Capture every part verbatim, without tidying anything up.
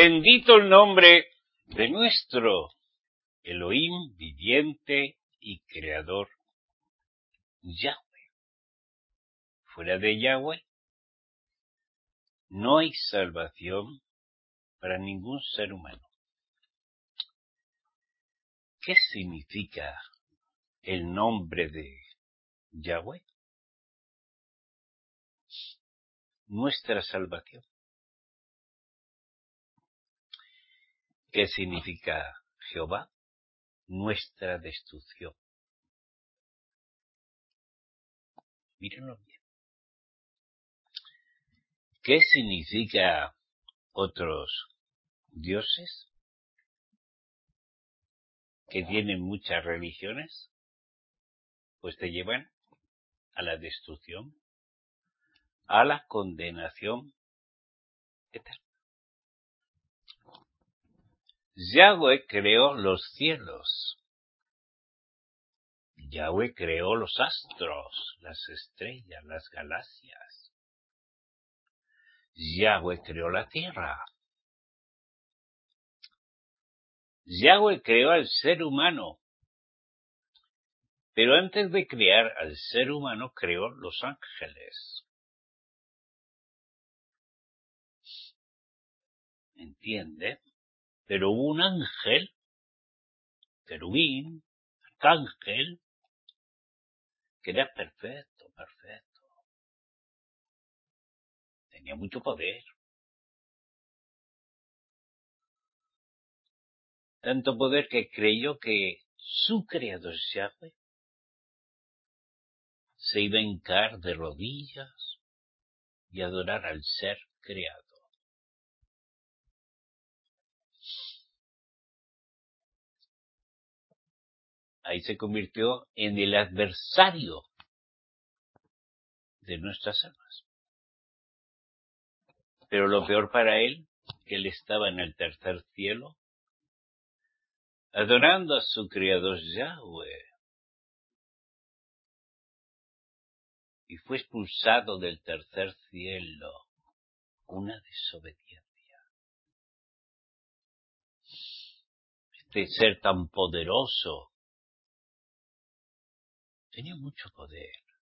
Bendito el nombre de nuestro Elohim viviente y creador, Yahweh. Fuera de Yahweh no hay salvación para ningún ser humano. ¿Qué significa el nombre de Yahweh? Nuestra salvación. ¿Qué significa Jehová? Nuestra destrucción. Mírenlo bien. ¿Qué significa otros dioses que tienen muchas religiones? Pues te llevan a la destrucción, a la condenación eterna. Yahweh creó los cielos. Yahweh creó los astros, las estrellas, las galaxias. Yahweh creó la tierra. Yahweh creó al ser humano. Pero antes de crear al ser humano, creó los ángeles. ¿Entiende? Pero hubo un ángel, querubín, arcángel, que era perfecto, perfecto. Tenía mucho poder. Tanto poder que creyó que su creador Yahweh se iba a hincar de rodillas y adorar al ser creado. Ahí se convirtió en el adversario de nuestras almas. Pero lo peor para él, que él estaba en el tercer cielo, adorando a su creador Yahweh, y fue expulsado del tercer cielo, una desobediencia. Este ser tan poderoso tenía mucho poder.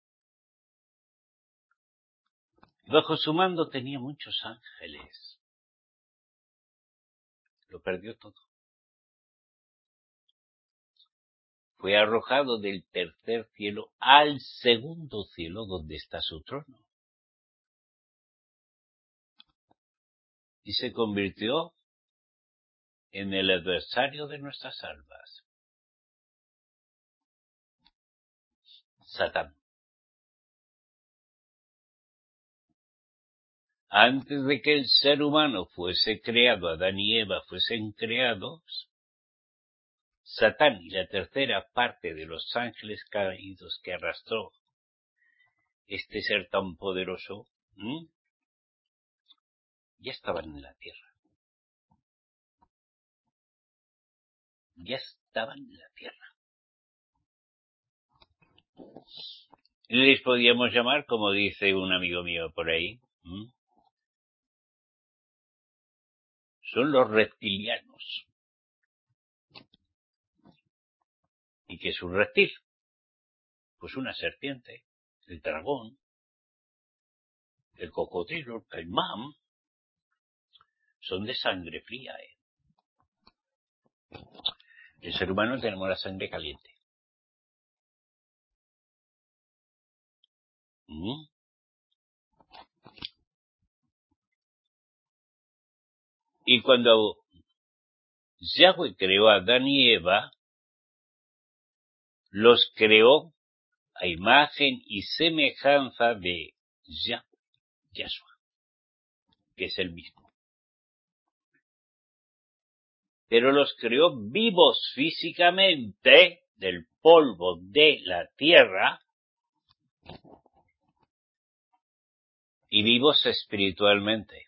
Bajo su mando tenía muchos ángeles. Lo perdió todo. Fue arrojado del tercer cielo al segundo cielo, donde está su trono. Y se convirtió en el adversario de nuestras almas. Satán. Antes de que el ser humano fuese creado, Adán y Eva fuesen creados, Satán y la tercera parte de los ángeles caídos que arrastró este ser tan poderoso, ¿m? ya estaban en la tierra. Ya estaban en la tierra. Les podíamos llamar, como dice un amigo mío por ahí, ¿m? son los reptilianos. ¿Y qué es un reptil? Pues una serpiente, el dragón, el cocodrilo, el caimán, son de sangre fría. ¿eh? El ser humano tenemos la sangre caliente. ¿Mm? Y cuando Yahweh creó a Adán y Eva, los creó a imagen y semejanza de Yahweh, Yahshua, que es el mismo. Pero los creó vivos físicamente del polvo de la tierra y vivos espiritualmente.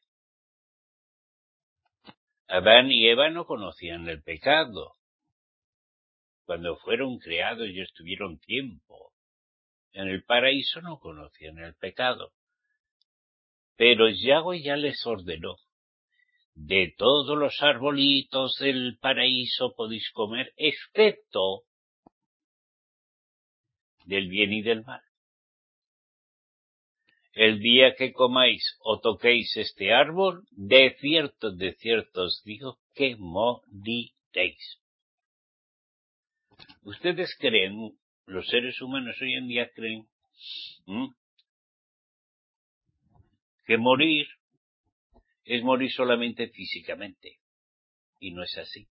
Adán y Eva no conocían el pecado. Cuando fueron creados y estuvieron tiempo en el paraíso no conocían el pecado. Pero Yahweh ya les ordenó, de todos los arbolitos del paraíso podéis comer, excepto del bien y del mal. El día que comáis o toquéis este árbol, de cierto, de cierto os digo que moriréis. ¿Ustedes creen, los seres humanos hoy en día creen, ¿m? que morir es morir solamente físicamente? Y no es así.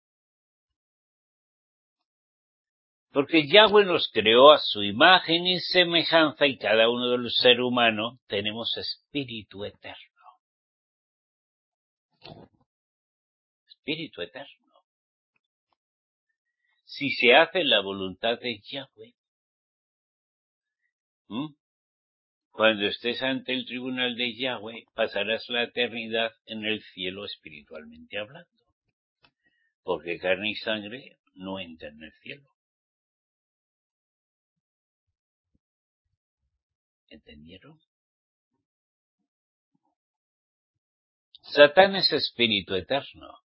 Porque Yahweh nos creó a su imagen y semejanza, y cada uno de los seres humanos tenemos espíritu eterno. Espíritu eterno. Si se hace la voluntad de Yahweh, ¿m? cuando estés ante el tribunal de Yahweh, pasarás la eternidad en el cielo espiritualmente hablando. Porque carne y sangre no entran en el cielo. ¿Entendieron? Satán es espíritu eterno.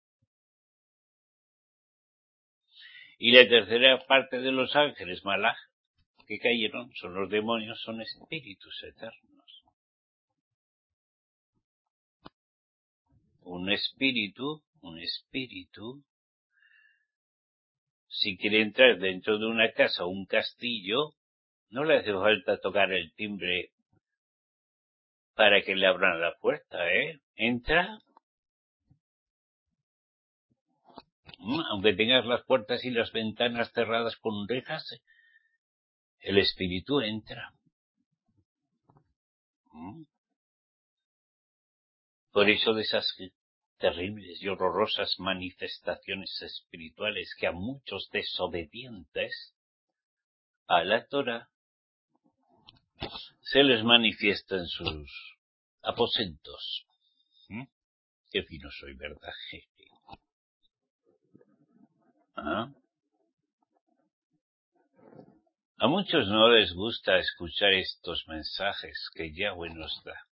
Y la tercera parte de los ángeles, Malach, que cayeron, son los demonios, son espíritus eternos. Un espíritu, un espíritu, si quiere entrar dentro de una casa o un castillo, no le hace falta tocar el timbre para que le abran la puerta, ¿eh? Entra, aunque tengas las puertas y las ventanas cerradas con rejas, el espíritu entra. Por eso de esas terribles y horrorosas manifestaciones espirituales que a muchos desobedientes a la Torah se les manifiesta en sus aposentos. ¿Mm? Qué fino soy, ¿verdad, jefe? ¿Ah? A muchos no les gusta escuchar estos mensajes que Yahweh nos da,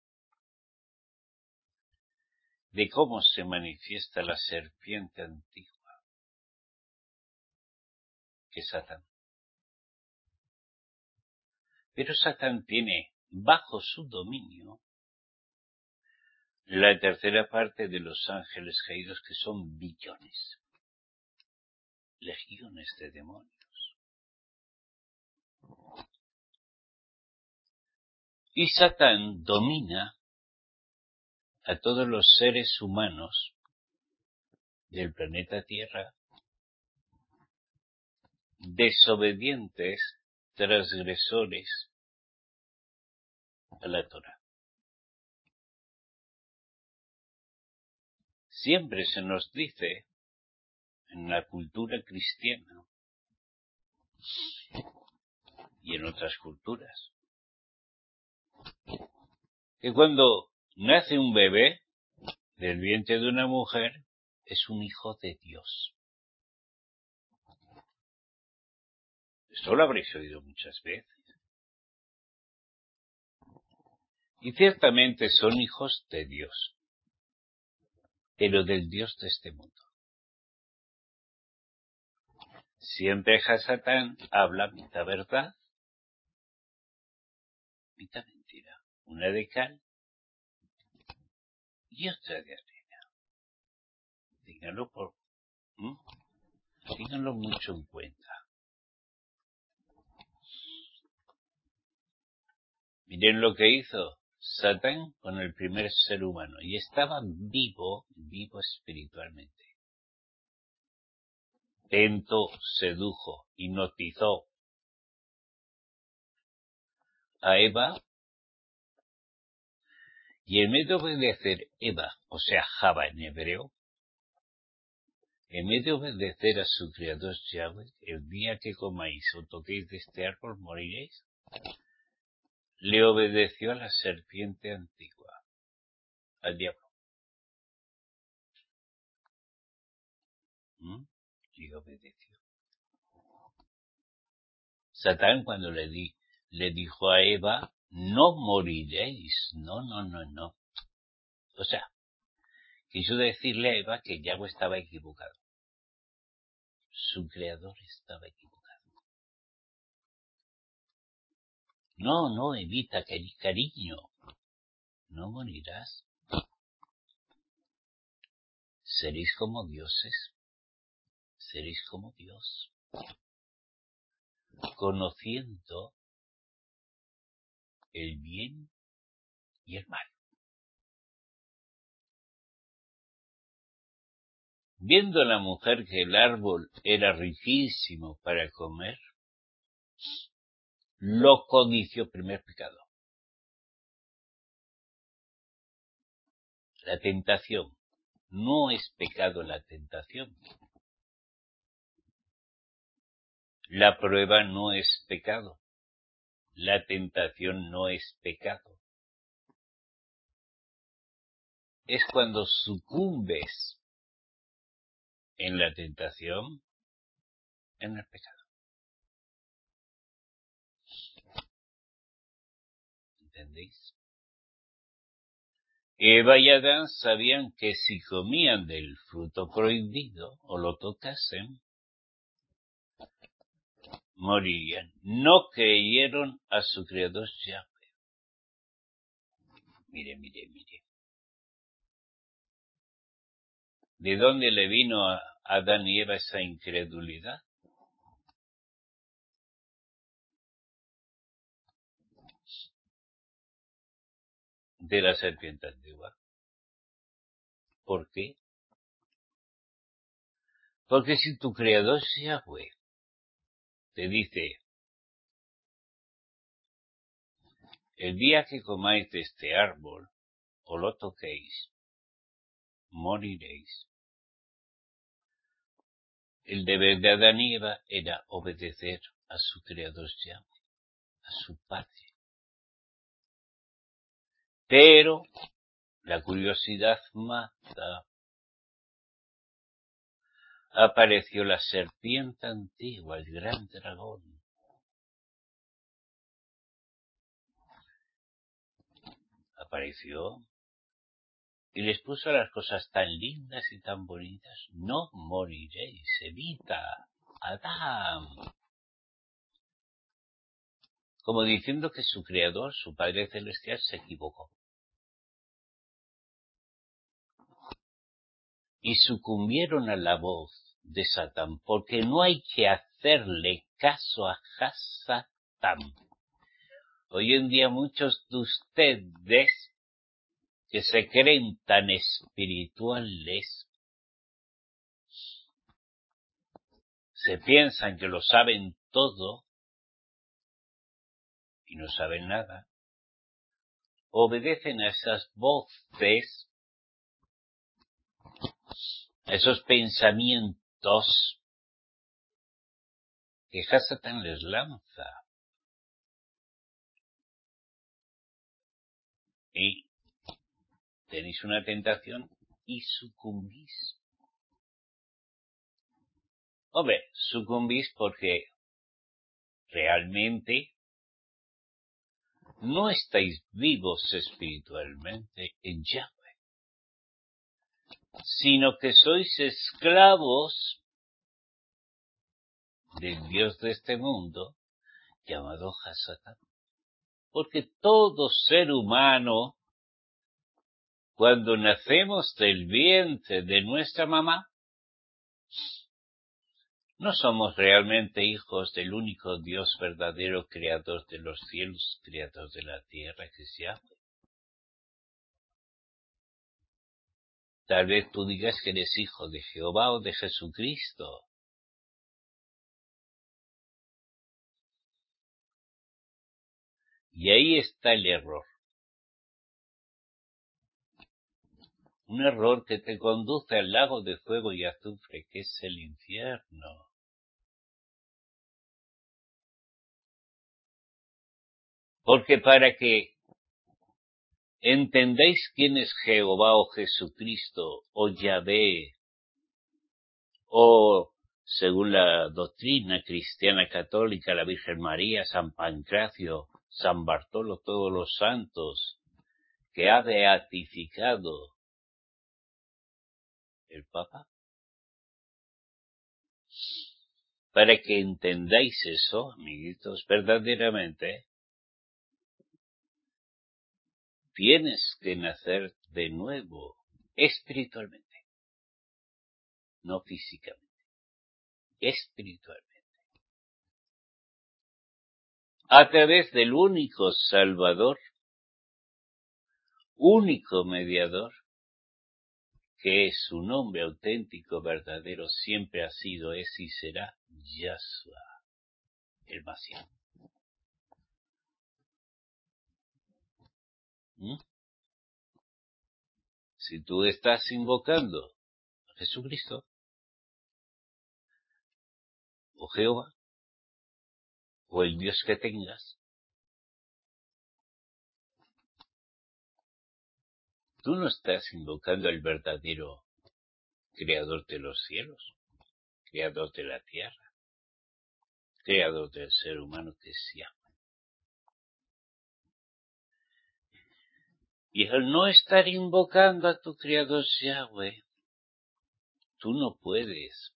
de cómo se manifiesta la serpiente antigua, que es Satán. Pero Satán tiene bajo su dominio la tercera parte de los ángeles caídos, que son billones, legiones de demonios. Y Satán domina a todos los seres humanos del planeta Tierra, desobedientes, transgresores a la Torah. Siempre se nos dice en la cultura cristiana y en otras culturas que cuando nace un bebé del vientre de una mujer es un hijo de Dios. Esto lo habréis oído muchas veces. Y ciertamente son hijos de Dios, pero del Dios de este mundo. Siempre Satán habla mitad verdad, mitad mentira. Una de cal y otra de arena. Díganlo por, ¿m? Díganlo mucho en cuenta. Miren lo que hizo Satán con el primer ser humano. Y estaba vivo, vivo espiritualmente. Tentó, sedujo, hipnotizó a Eva. Y en vez de obedecer Eva, o sea, Java en hebreo, en vez de obedecer a su creador Yahweh, el día que comáis o toquéis de este árbol moriréis, le obedeció a la serpiente antigua, al diablo. ¿Mm? Le obedeció. Satán cuando le, di, le dijo a Eva, no moriréis, no, no, no, no. O sea, quiso decirle a Eva que Yahweh estaba equivocado. Su creador estaba equivocado. No, no, Evita, cariño, no morirás. Seréis como dioses, seréis como Dios, conociendo el bien y el mal. Viendo la mujer que el árbol era riquísimo para comer, lo codició, primer pecado. La tentación. No es pecado la tentación. La prueba no es pecado. La tentación no es pecado. Es cuando sucumbes en la tentación, en el pecado. ¿Entendéis? Eva y Adán sabían que si comían del fruto prohibido o lo tocasen, morirían. No creyeron a su creador Yahweh. Mire, mire, mire. ¿De dónde le vino a Adán y Eva esa incredulidad? De la serpiente antigua. ¿Por qué? Porque si tu creador Yahweh te dice, el día que comáis de este árbol o lo toquéis, moriréis. El deber de Adán y Eva era obedecer a su creador Yahweh, a su Padre. Pero la curiosidad mata. Apareció la serpiente antigua, el gran dragón. Apareció y les puso las cosas tan lindas y tan bonitas. No moriréis, Evita, Adán. Como diciendo que su creador, su Padre Celestial, se equivocó. Y sucumbieron a la voz de Satán, porque no hay que hacerle caso a Satán. Hoy en día muchos de ustedes que se creen tan espirituales, se piensan que lo saben todo y no saben nada, obedecen a esas voces, a esos pensamientos que Satán les lanza. Y tenéis una tentación y sucumbís. Hombre, sucumbís porque realmente no estáis vivos espiritualmente en Yahweh, sino que sois esclavos del Dios de este mundo, llamado Satán. Porque todo ser humano, cuando nacemos del vientre de nuestra mamá, no somos realmente hijos del único Dios verdadero, creador de los cielos, creador de la tierra, que es Yahweh. Tal vez tú digas que eres hijo de Jehová o de Jesucristo. Y ahí está el error. Un error que te conduce al lago de fuego y azufre, que es el infierno. Porque para que entendáis quién es Jehová o Jesucristo o Yahvé, o según la doctrina cristiana católica, la Virgen María, San Pancracio, San Bartolo, todos los santos que ha beatificado el Papa. Para que entendáis eso, amiguitos, verdaderamente, tienes que nacer de nuevo, espiritualmente, no físicamente, espiritualmente. A través del único Salvador, único mediador, que es su nombre auténtico, verdadero, siempre ha sido, es y será Yahshua, el Mashiach. ¿Mm? Si tú estás invocando a Jesucristo, o Jehová, o el Dios que tengas, tú no estás invocando al verdadero creador de los cielos, creador de la tierra, creador del ser humano, que es Yahweh. Y al no estar invocando a tu creador Yahweh, tú no puedes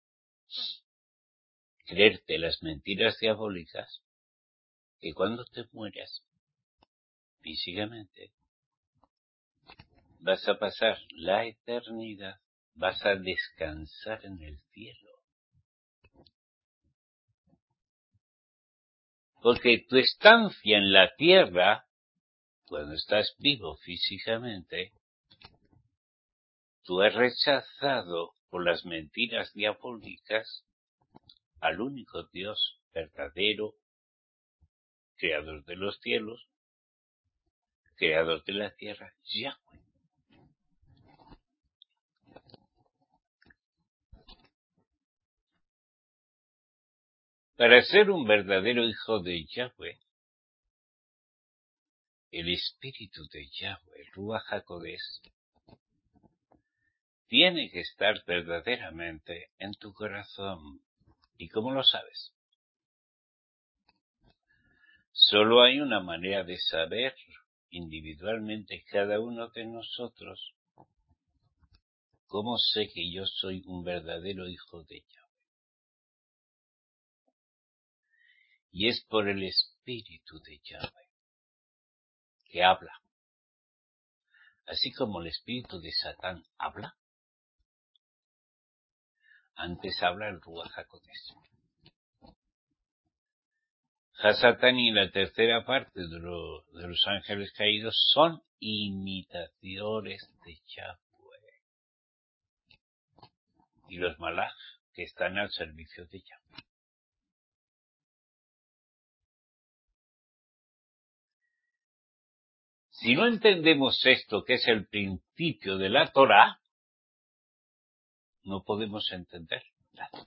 creerte las mentiras diabólicas que cuando te mueras físicamente vas a pasar la eternidad, vas a descansar en el cielo. Porque tu estancia en la tierra, cuando estás vivo físicamente, tú has rechazado por las mentiras diabólicas al único Dios verdadero, creador de los cielos, creador de la tierra, Yahweh. Para ser un verdadero hijo de Yahweh, el espíritu de Yahweh, el Ruach HaKodesh, tiene que estar verdaderamente en tu corazón. ¿Y cómo lo sabes? Solo hay una manera de saber individualmente cada uno de nosotros cómo sé que yo soy un verdadero hijo de Yahweh. Y es por el espíritu de Yahweh que habla. Así como el espíritu de Satán habla, antes habla el Ruach HaKodesh. Hasatán y la tercera parte de, lo, de los ángeles caídos son imitaciones de Yahweh. Y los malaj que están al servicio de Yahweh. Si no entendemos esto, que es el principio de la Torá, no podemos entender nada.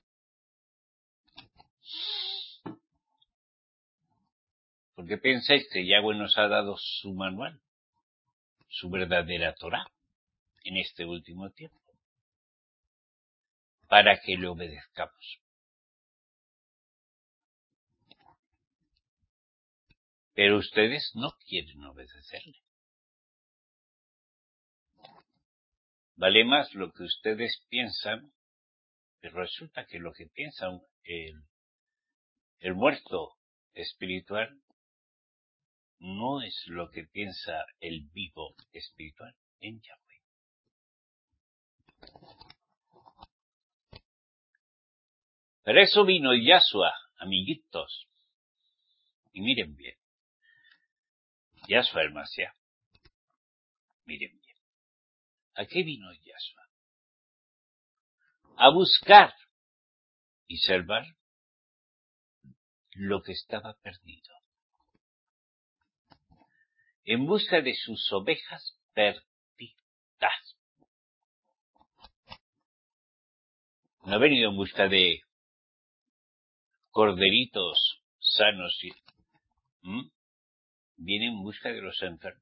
Porque pensáis que Yahweh nos ha dado su manual, su verdadera Torá, en este último tiempo, para que le obedezcamos. Pero ustedes no quieren obedecerle. Vale más lo que ustedes piensan, pero resulta que lo que piensa el, el muerto espiritual no es lo que piensa el vivo espiritual en Yahweh. Para eso vino Yahshua, amiguitos. Y miren bien. Yahshua el Mashiach. Miren bien. ¿A qué vino Yahshua? A buscar y salvar lo que estaba perdido. En busca de sus ovejas perdidas. No ha venido en busca de corderitos sanos. ¿Mm? Viene en busca de los enfermos.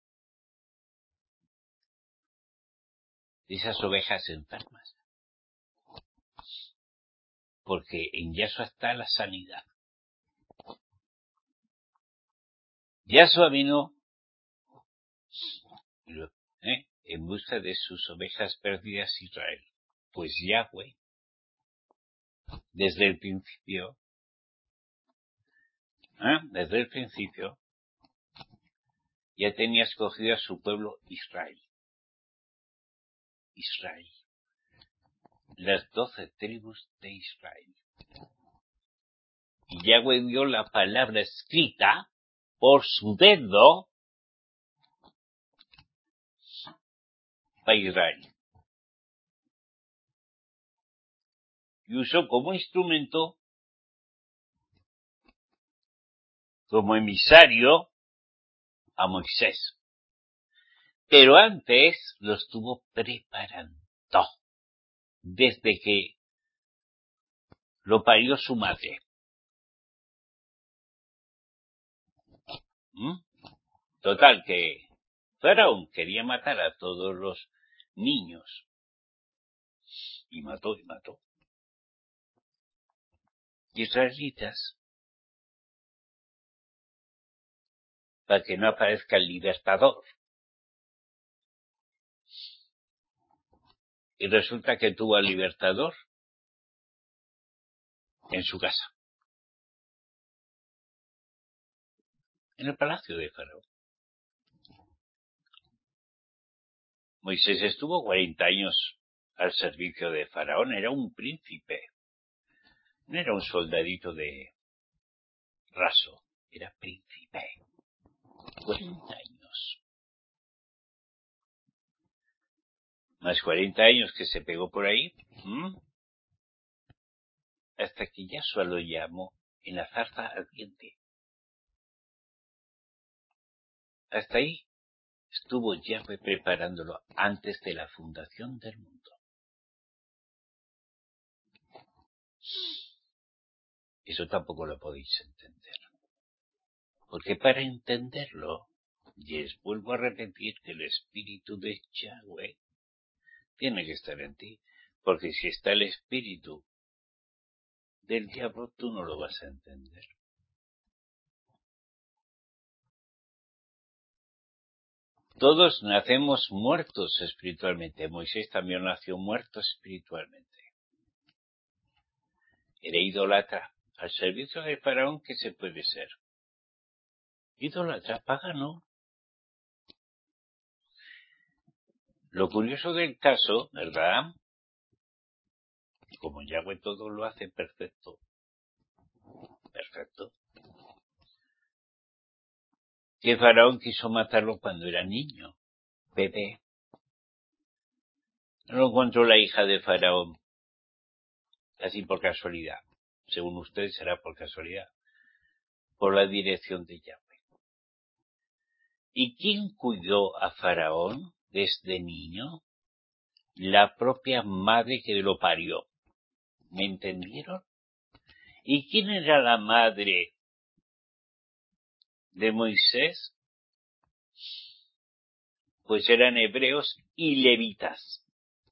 De esas ovejas enfermas. Porque en Yahshua está la sanidad. Yahshua vino ¿eh? en busca de sus ovejas perdidas Israel. Pues Yahweh, desde el principio, ¿eh? desde el principio, ya tenía escogido a su pueblo Israel. Israel. Las doce tribus de Israel. Y Yahweh dio la palabra escrita por su dedo para Israel. Y usó como instrumento, como emisario, a Moisés. Pero antes lo estuvo preparando. Desde que lo parió su madre. ¿Mm? Total, que Faraón quería matar a todos los niños. Y mató, y mató. Israelitas. Para que no aparezca el libertador. Y resulta que tuvo al libertador en su casa. En el palacio de Faraón. Moisés estuvo cuarenta años al servicio de Faraón. Era un príncipe. No era un soldadito de raso. Era príncipe. cuarenta años. Más cuarenta años que se pegó por ahí. ¿Mm? Hasta que Yahshua lo llamó en la zarza ardiente. Hasta ahí estuvo Yahweh preparándolo antes de la fundación del mundo. Eso tampoco lo podéis entender. Porque para entenderlo, y les vuelvo a repetir que el espíritu de Yahweh tiene que estar en ti. Porque si está el espíritu del diablo, tú no lo vas a entender. Todos nacemos muertos espiritualmente. Moisés también nació muerto espiritualmente. Era idólatra. Al servicio de Faraón, ¿qué se puede ser? Idólatra, pagano. Lo curioso del caso, ¿verdad? Como Yahweh todo lo hace perfecto. Perfecto. Que Faraón quiso matarlo cuando era niño. Bebé. No lo encontró la hija de Faraón. Así por casualidad. Según ustedes será por casualidad. Por la dirección de Yahweh. ¿Y quién cuidó a Faraón desde niño? La propia madre que lo parió. ¿Me entendieron? ¿Y quién era la madre de Moisés? Pues eran hebreos y levitas.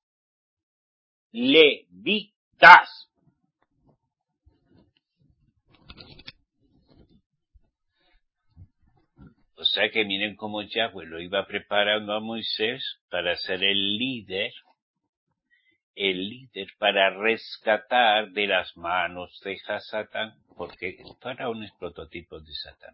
Levitas. O sea que miren cómo Yahweh lo iba preparando a Moisés para ser el líder, el líder para rescatar de las manos de Satán, porque Faraón es prototipo de Satán.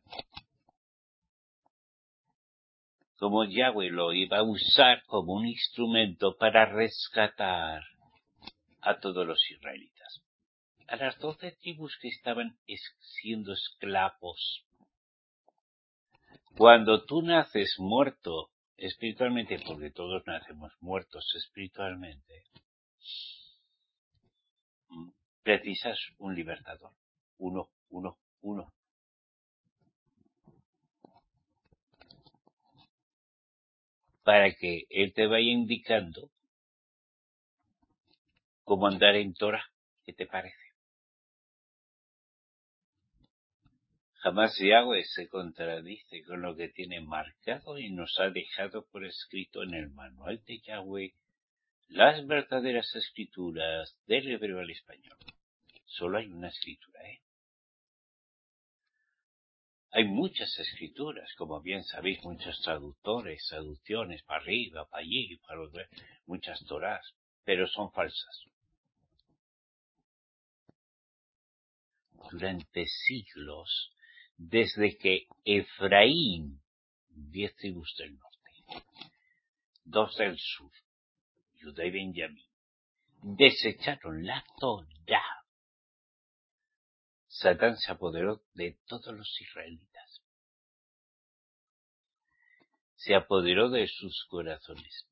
Como Yahweh lo iba a usar como un instrumento para rescatar a todos los israelitas. A las doce tribus que estaban siendo esclavos. Cuando tú naces muerto espiritualmente, porque todos nacemos muertos espiritualmente, precisas un libertador. Uno, uno, uno. Para que él te vaya indicando cómo andar en Torah. ¿Qué te parece? Jamás Yahweh se contradice con lo que tiene marcado y nos ha dejado por escrito en el manual de Yahweh las verdaderas escrituras del hebreo al español. Solo hay una escritura, ¿eh? Hay muchas escrituras, como bien sabéis, muchos traductores, traducciones, para arriba, para allí, para los, muchas torás. pero son falsas. Durante siglos, desde que Efraín, diez tribus del norte, dos del sur, Judá y Benjamín, desecharon la Torá, Satán se apoderó de todos los israelitas. Se apoderó de sus corazones.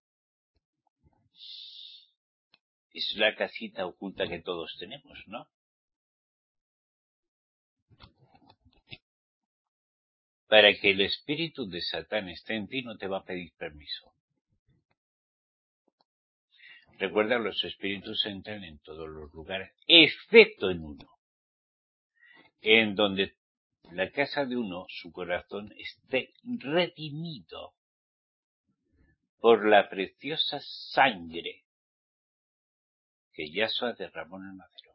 Es la casita oculta que todos tenemos, ¿no? Para que el espíritu de Satán esté en ti, no te va a pedir permiso. Recuerda, los espíritus entran en todos los lugares, excepto en uno, en donde la casa de uno, su corazón, esté redimido por la preciosa sangre que Yahshua derramó en el madero.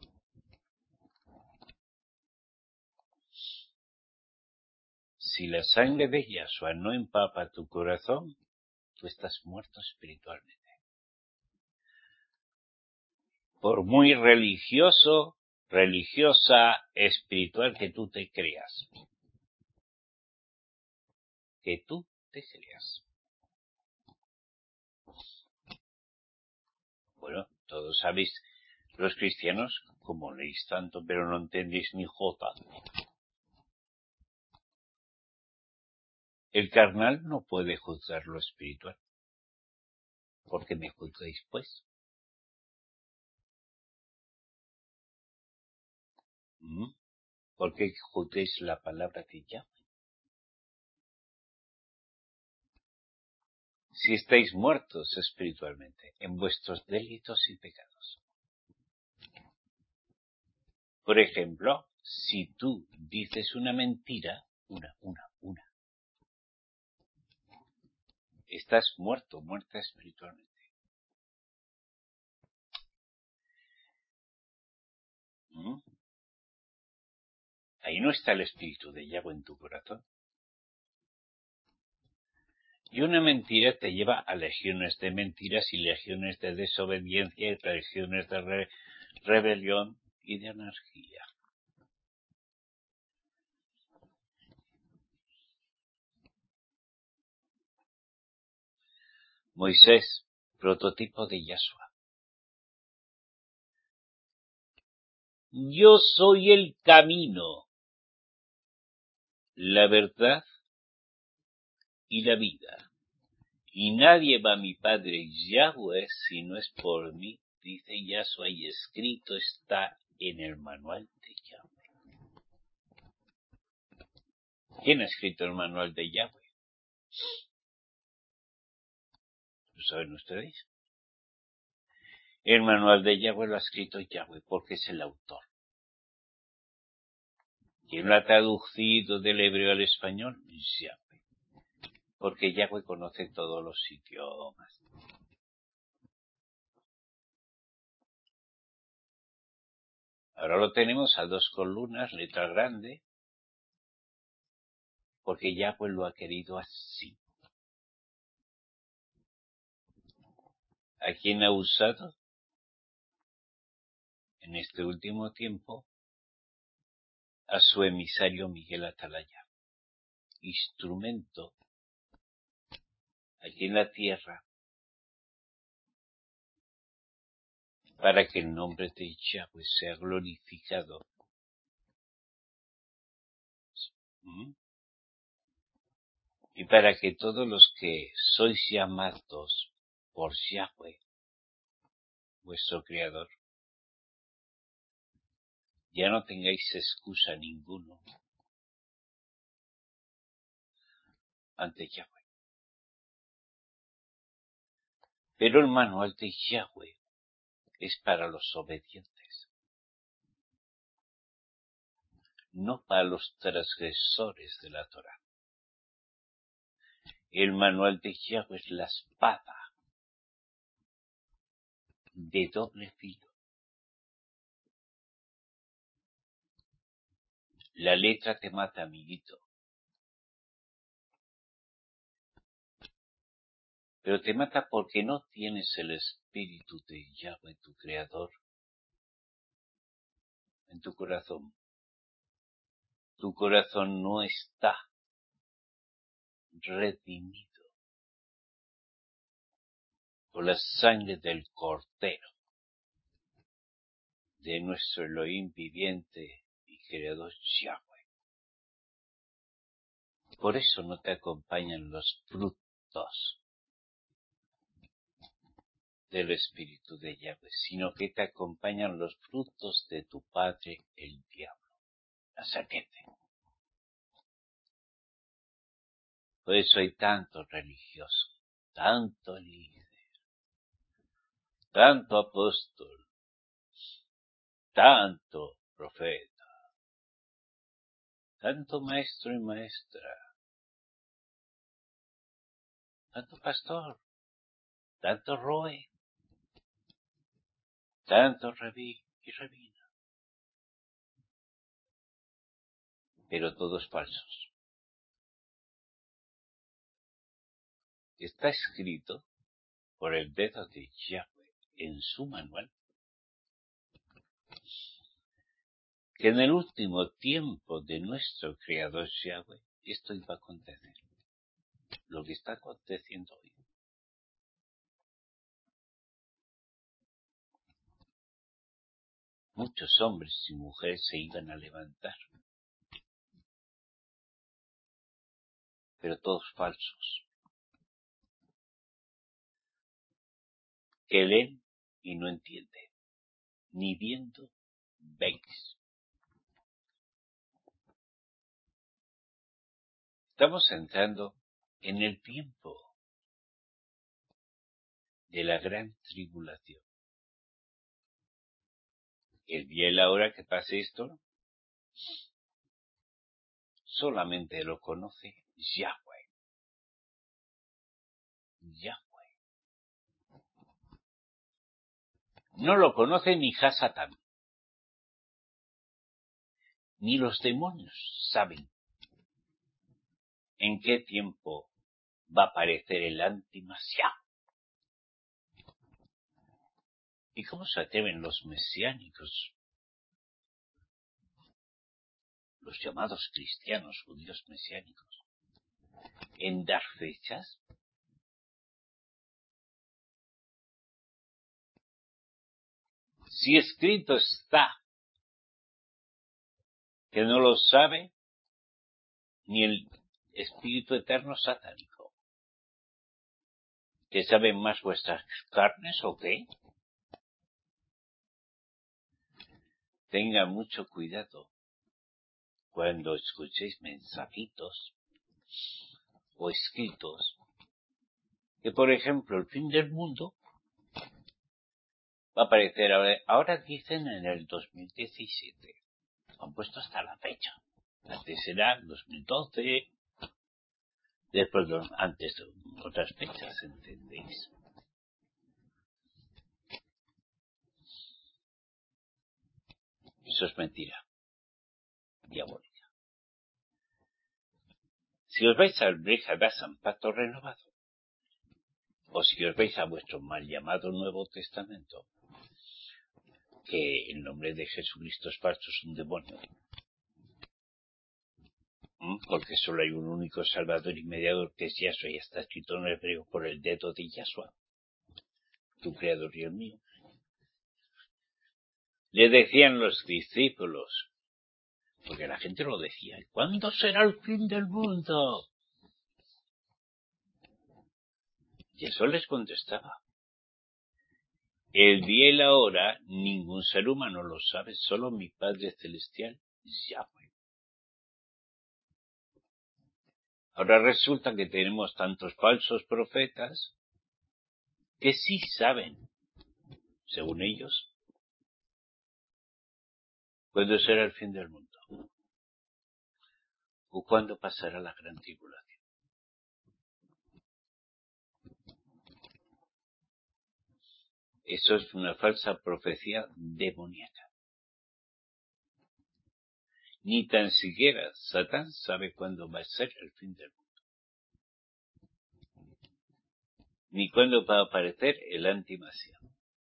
Si la sangre de Yahshua no empapa tu corazón, tú estás muerto espiritualmente. Por muy religioso, religiosa, espiritual que tú te creas. Que tú te creas. Bueno, todos sabéis, los cristianos, como leéis tanto, pero no entendéis ni jota. El carnal no puede juzgar lo espiritual. ¿Por qué me juzgáis, pues? ¿Mm? ¿Por qué juzgáis la palabra de Yahweh? Si estáis muertos espiritualmente en vuestros delitos y pecados. Por ejemplo, si tú dices una mentira, una, una, una, estás muerto, muerta espiritualmente. ¿Mm? Ahí no está el espíritu de Yahweh en tu corazón. Y una mentira te lleva a legiones de mentiras y legiones de desobediencia y legiones de re rebelión y de anarquía. Moisés, prototipo de Yahshua. Yo soy el camino, la verdad y la vida. Y nadie va a mi Padre Yahweh si no es por mí, dice Yahshua, y escrito está en el manual de Yahweh. ¿Quién ha escrito el manual de Yahweh? ¿Lo saben ustedes? El manual de Yahweh lo ha escrito Yahweh porque es el autor. ¿Quién lo ha traducido del hebreo al español? Yahweh. Porque Yahweh conoce todos los idiomas. Ahora lo tenemos a dos columnas, letra grande, porque Yahweh lo ha querido así. ¿A quién ha usado? En este último tiempo, a su emisario Miguel Atalaya, instrumento aquí en la tierra para que el nombre de Yahweh sea glorificado. ¿Mm? Y para que todos los que sois llamados por Yahweh, vuestro Creador, ya no tengáis excusa ninguno ante Yahweh. Pero el manual de Yahweh es para los obedientes, no para los transgresores de la Torá. El manual de Yahweh es la espada de doble filo. La letra te mata, amiguito. Pero te mata porque no tienes el espíritu de Yahweh, tu creador, en tu corazón. Tu corazón no está redimido por la sangre del Cordero, de nuestro Elohim viviente y creador Yahweh. Por eso no te acompañan los frutos del Espíritu de Yahweh, sino que te acompañan los frutos de tu padre, el diablo, la serpiente. Por eso hay tanto religioso, tanto líder, tanto apóstol, tanto profeta, tanto maestro y maestra, tanto pastor, tanto roe, tanto rabí y rabina, pero todos falsos. Está escrito por el dedo de Yahweh en su manual que en el último tiempo de nuestro Creador Yahweh esto iba a acontecer, lo que está aconteciendo hoy. Muchos hombres y mujeres se iban a levantar, pero todos falsos, que leen y no entienden, ni viendo veis. Estamos entrando en el tiempo de la gran tribulación. El día y la hora que pase esto, solamente lo conoce Yahweh. Yahweh. No lo conoce ni Hasatán, ni los demonios saben en qué tiempo va a aparecer el antimasiá. ¿Y cómo se atreven los mesiánicos, los llamados cristianos, judíos mesiánicos, en dar fechas? Si escrito está que no lo sabe ni el Espíritu Eterno satánico. ¿Que saben más vuestras carnes o qué? Tengan mucho cuidado cuando escuchéis mensajitos o escritos que, por ejemplo, el fin del mundo va a aparecer ahora, ahora dicen en el dos mil diecisiete. Han puesto hasta la fecha. Antes era dos mil doce, después antes de otras fechas, ¿entendéis? Eso es mentira diabólica. Si os vais al Brit Hadashah, Pacto Renovado, o si os vais a vuestro mal llamado Nuevo Testamento, que el nombre de Jesucristo es falso, es un demonio, ¿Mm? Porque solo hay un único Salvador y Mediador, que es Yahshua, y está escrito en hebreo por el dedo de Yahshua, tu creador y el mío. Le decían los discípulos, porque la gente lo decía, ¿cuándo será el fin del mundo? Y eso les contestaba, el día y la hora ningún ser humano lo sabe, solo mi Padre Celestial, Yahweh. Ahora resulta que tenemos tantos falsos profetas que sí saben, según ellos, cuándo será el fin del mundo o cuándo pasará la gran tribulación. Eso es una falsa profecía demoníaca. Ni tan siquiera Satán sabe cuándo va a ser el fin del mundo. ni cuándo va a aparecer el antimasía.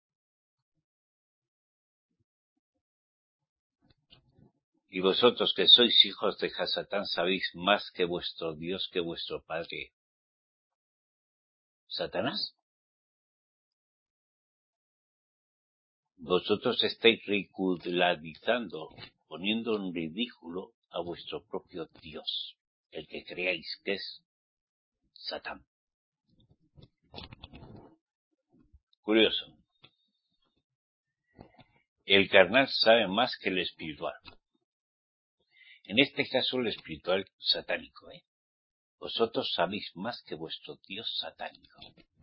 Y vosotros que sois hijos de Hasatán sabéis más que vuestro Dios, que vuestro padre Satanás. Vosotros estáis ridicularizando, poniendo en ridículo a vuestro propio Dios, el que creáis que es Satán. Curioso. El carnal sabe más que el espiritual. En este caso el espiritual satánico, ¿eh? Vosotros sabéis más que vuestro Dios satánico.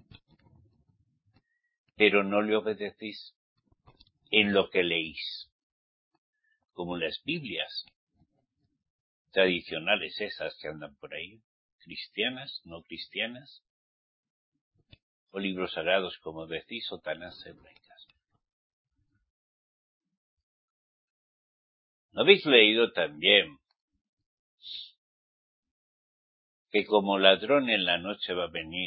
Pero no le obedecéis en lo que leéis. Como las Biblias tradicionales esas que andan por ahí, cristianas, no cristianas, o libros sagrados, como decís, o tanas hebraicas. ¿No habéis leído también que como ladrón en la noche va a venir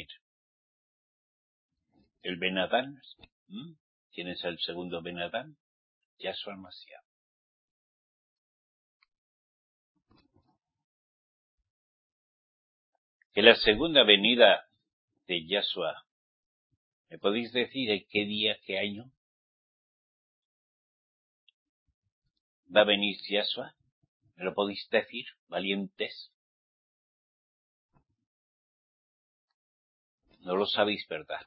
el Ben Adán? ¿Mm? ¿Quién es el segundo Ben Adán? Yahshua Mashiach. Que la segunda venida de Yahshua, ¿me podéis decir en qué día, qué año va a venir Yahshua? ¿Me lo podéis decir, valientes? No lo sabéis, ¿verdad?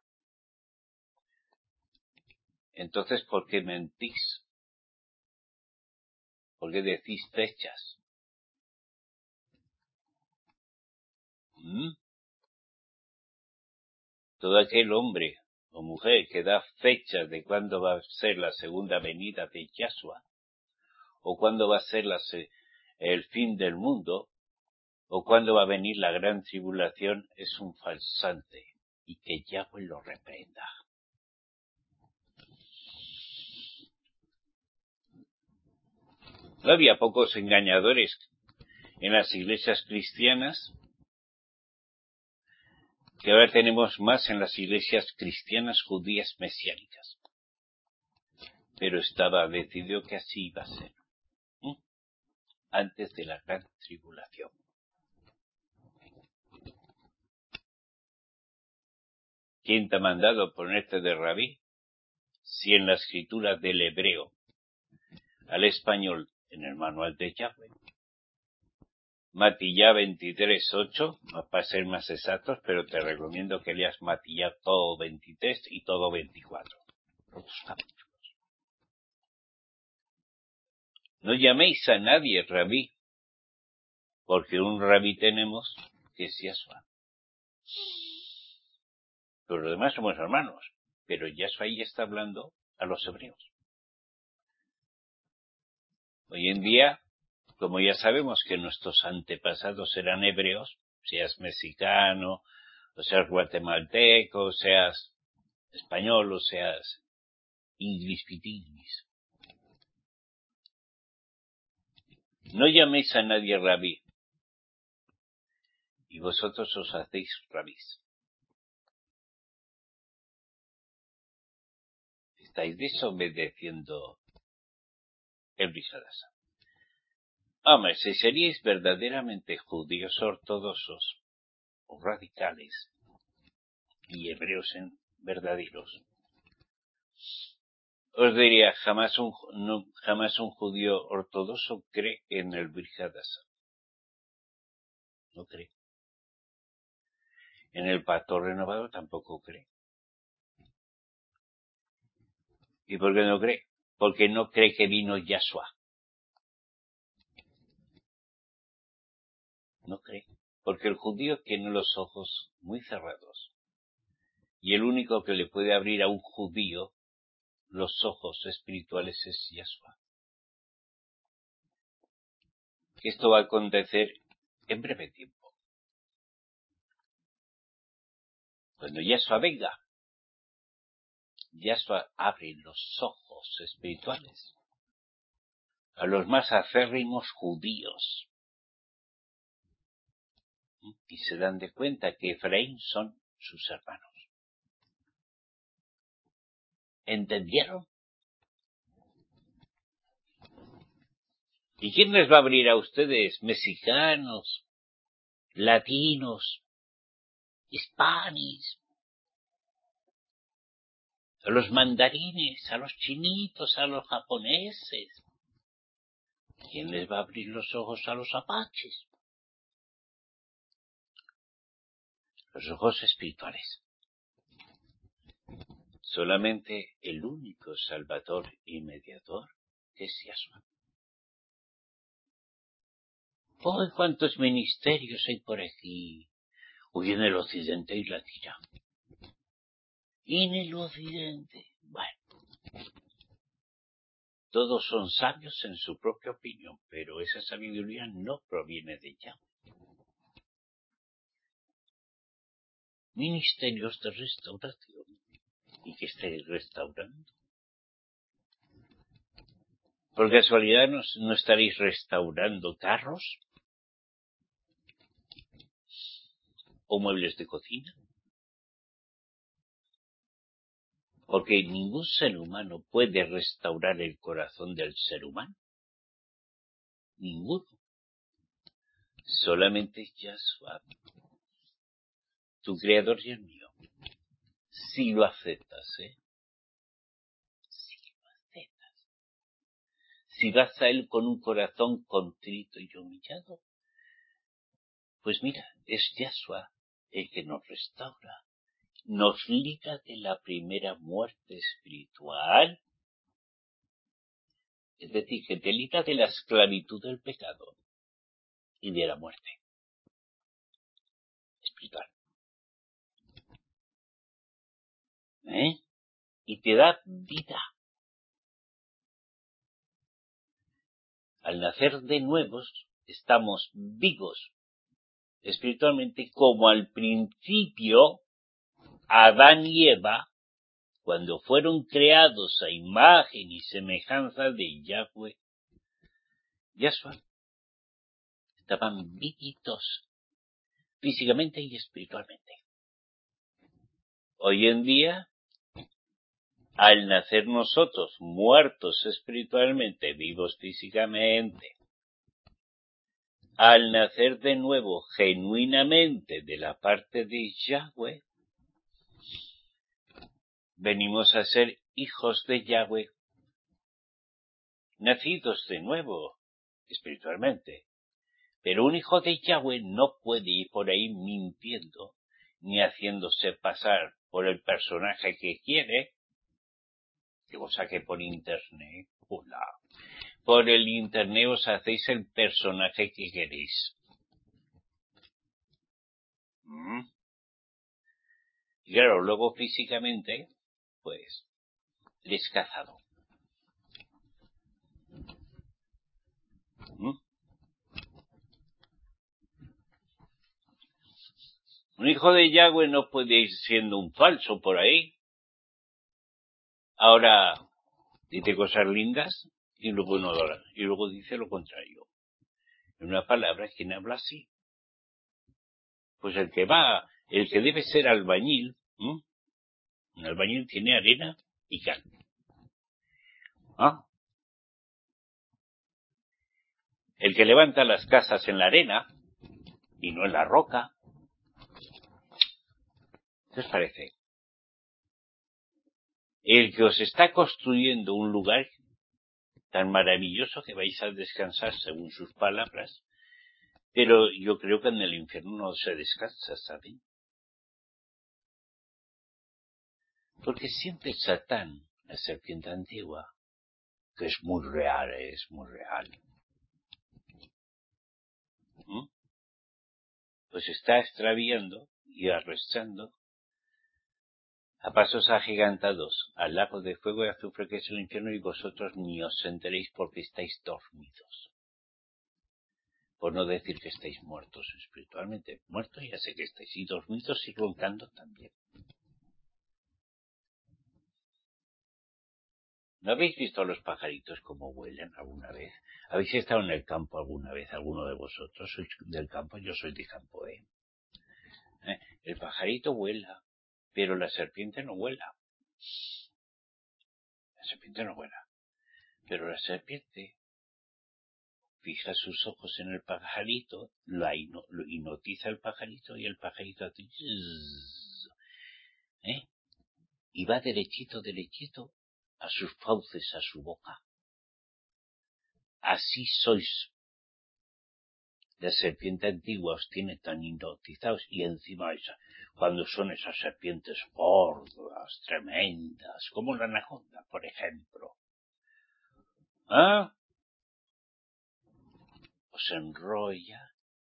Entonces, ¿por qué mentís? ¿Por qué decís fechas? ¿Mm? Todo aquel hombre o mujer que da fechas de cuándo va a ser la segunda venida de Yahshua, o cuándo va a ser la se- el fin del mundo, o cuándo va a venir la gran tribulación, es un falsante, y que Yahweh lo reprenda. ¿No había pocos engañadores en las iglesias cristianas? Que ahora tenemos más en las iglesias cristianas judías mesiánicas. Pero estaba decidido que así iba a ser. ¿Mm? Antes de la gran tribulación. ¿Quién te ha mandado ponerte de rabí? Si en la escritura del hebreo al español, en el manual de Yahweh, Matillá veintitrés ocho, para ser más exactos, pero te recomiendo que leas Matillá todo veintitrés y todo veinticuatro. No llaméis a nadie rabí, porque un rabí tenemos que es Yahshua. Pero los demás somos hermanos, pero Yahshua ahí está hablando a los hebreos. Hoy en día, como ya sabemos que nuestros antepasados eran hebreos, seas mexicano, o seas guatemalteco, seas español, o seas inglés pitiglis. No llaméis a nadie rabí, y vosotros os hacéis rabís. Estáis desobedeciendo el Brishadasa. Hombre, si seríais verdaderamente judíos ortodoxos, o radicales, y hebreos en verdaderos, os diría, jamás un, no, jamás un judío ortodoxo cree en el Brit Hadashah. No cree. En el pacto renovado tampoco cree. ¿Y por qué no cree? Porque no cree que vino Yahshua. No cree. Porque el judío tiene los ojos muy cerrados. Y el único que le puede abrir a un judío los ojos espirituales es Yahshua. Esto va a acontecer en breve tiempo. Cuando Yahshua venga, Yahshua abre los ojos espirituales a los más acérrimos judíos y se dan de cuenta que Efraín son sus hermanos. ¿Entendieron? ¿Y quién les va a abrir a ustedes, mexicanos, latinos, hispanis, a los mandarines, a los chinitos, a los japoneses? ¿Quién les va a abrir los ojos a los apaches? Los ojos espirituales. Solamente el único salvador y mediador es Yahshua. ¡Oh, cuántos ministerios hay por aquí! Hoy en el occidente y latina. Y en el occidente, bueno, todos son sabios en su propia opinión, pero esa sabiduría no proviene de Yahweh. Ministerios de restauración. ¿Y qué estáis restaurando? ¿Por casualidad no, no estaréis restaurando carros? ¿O muebles de cocina? Porque ningún ser humano puede restaurar el corazón del ser humano. Ninguno. Solamente Yahshua, tu creador y el mío. Si lo aceptas, ¿eh? Si lo aceptas. Si vas a él con un corazón contrito y humillado, pues mira, es Yahshua el que nos restaura. Nos liga de la primera muerte espiritual. Es decir, que te liga de la esclavitud del pecado y de la muerte espiritual. ¿Eh? Y te da vida. Al nacer de nuevos, estamos vivos espiritualmente como al principio Adán y Eva, cuando fueron creados a imagen y semejanza de Yahweh, Yahshua, estaban vivitos físicamente y espiritualmente. Hoy en día, al nacer nosotros muertos espiritualmente, vivos físicamente, al nacer de nuevo genuinamente de la parte de Yahweh, venimos a ser hijos de Yahweh, nacidos de nuevo espiritualmente. Pero un hijo de Yahweh no puede ir por ahí mintiendo, ni haciéndose pasar por el personaje que quiere, que os saque por internet. Hola. Por el internet os hacéis el personaje que queréis. ¿Mm? Y claro, luego físicamente, pues, eres cazado. ¿Mm? Un hijo de Yahweh no puede ir siendo un falso por ahí. Ahora dice cosas lindas y luego no y luego dice lo contrario. En una palabra, ¿quién habla así? Pues el que va, el que debe ser albañil, ¿eh? Un albañil tiene arena y cal. ¿Ah? El que levanta las casas en la arena y no en la roca. ¿Qué os parece? El que os está construyendo un lugar tan maravilloso que vais a descansar según sus palabras, pero yo creo que en el infierno no se descansa, ¿saben? Porque siempre Satán, la serpiente antigua, que es muy real, es muy real, ¿Mm? pues está extraviando y arrastrando a pasos agigantados al lago de fuego y azufre que es el infierno, y vosotros ni os enteréis porque estáis dormidos. Por no decir que estáis muertos espiritualmente. Muertos ya sé que estáis, y dormidos y roncando también. ¿No habéis visto a los pajaritos cómo vuelan alguna vez? ¿Habéis estado en el campo alguna vez, alguno de vosotros? ¿Sois del campo? Yo soy de campo, ¿eh? ¿Eh? El pajarito vuela, pero la serpiente no vuela. La serpiente no vuela. Pero la serpiente fija sus ojos en el pajarito, lo, lo hipnotiza el pajarito y el pajarito hace... ¿Eh? Y va derechito, derechito a sus fauces, a su boca. Así sois. La serpiente antigua os tiene tan hipnotizados y encima esa, cuando son esas serpientes gordas, tremendas, como la anaconda, por ejemplo. ¿Ah? Os enrolla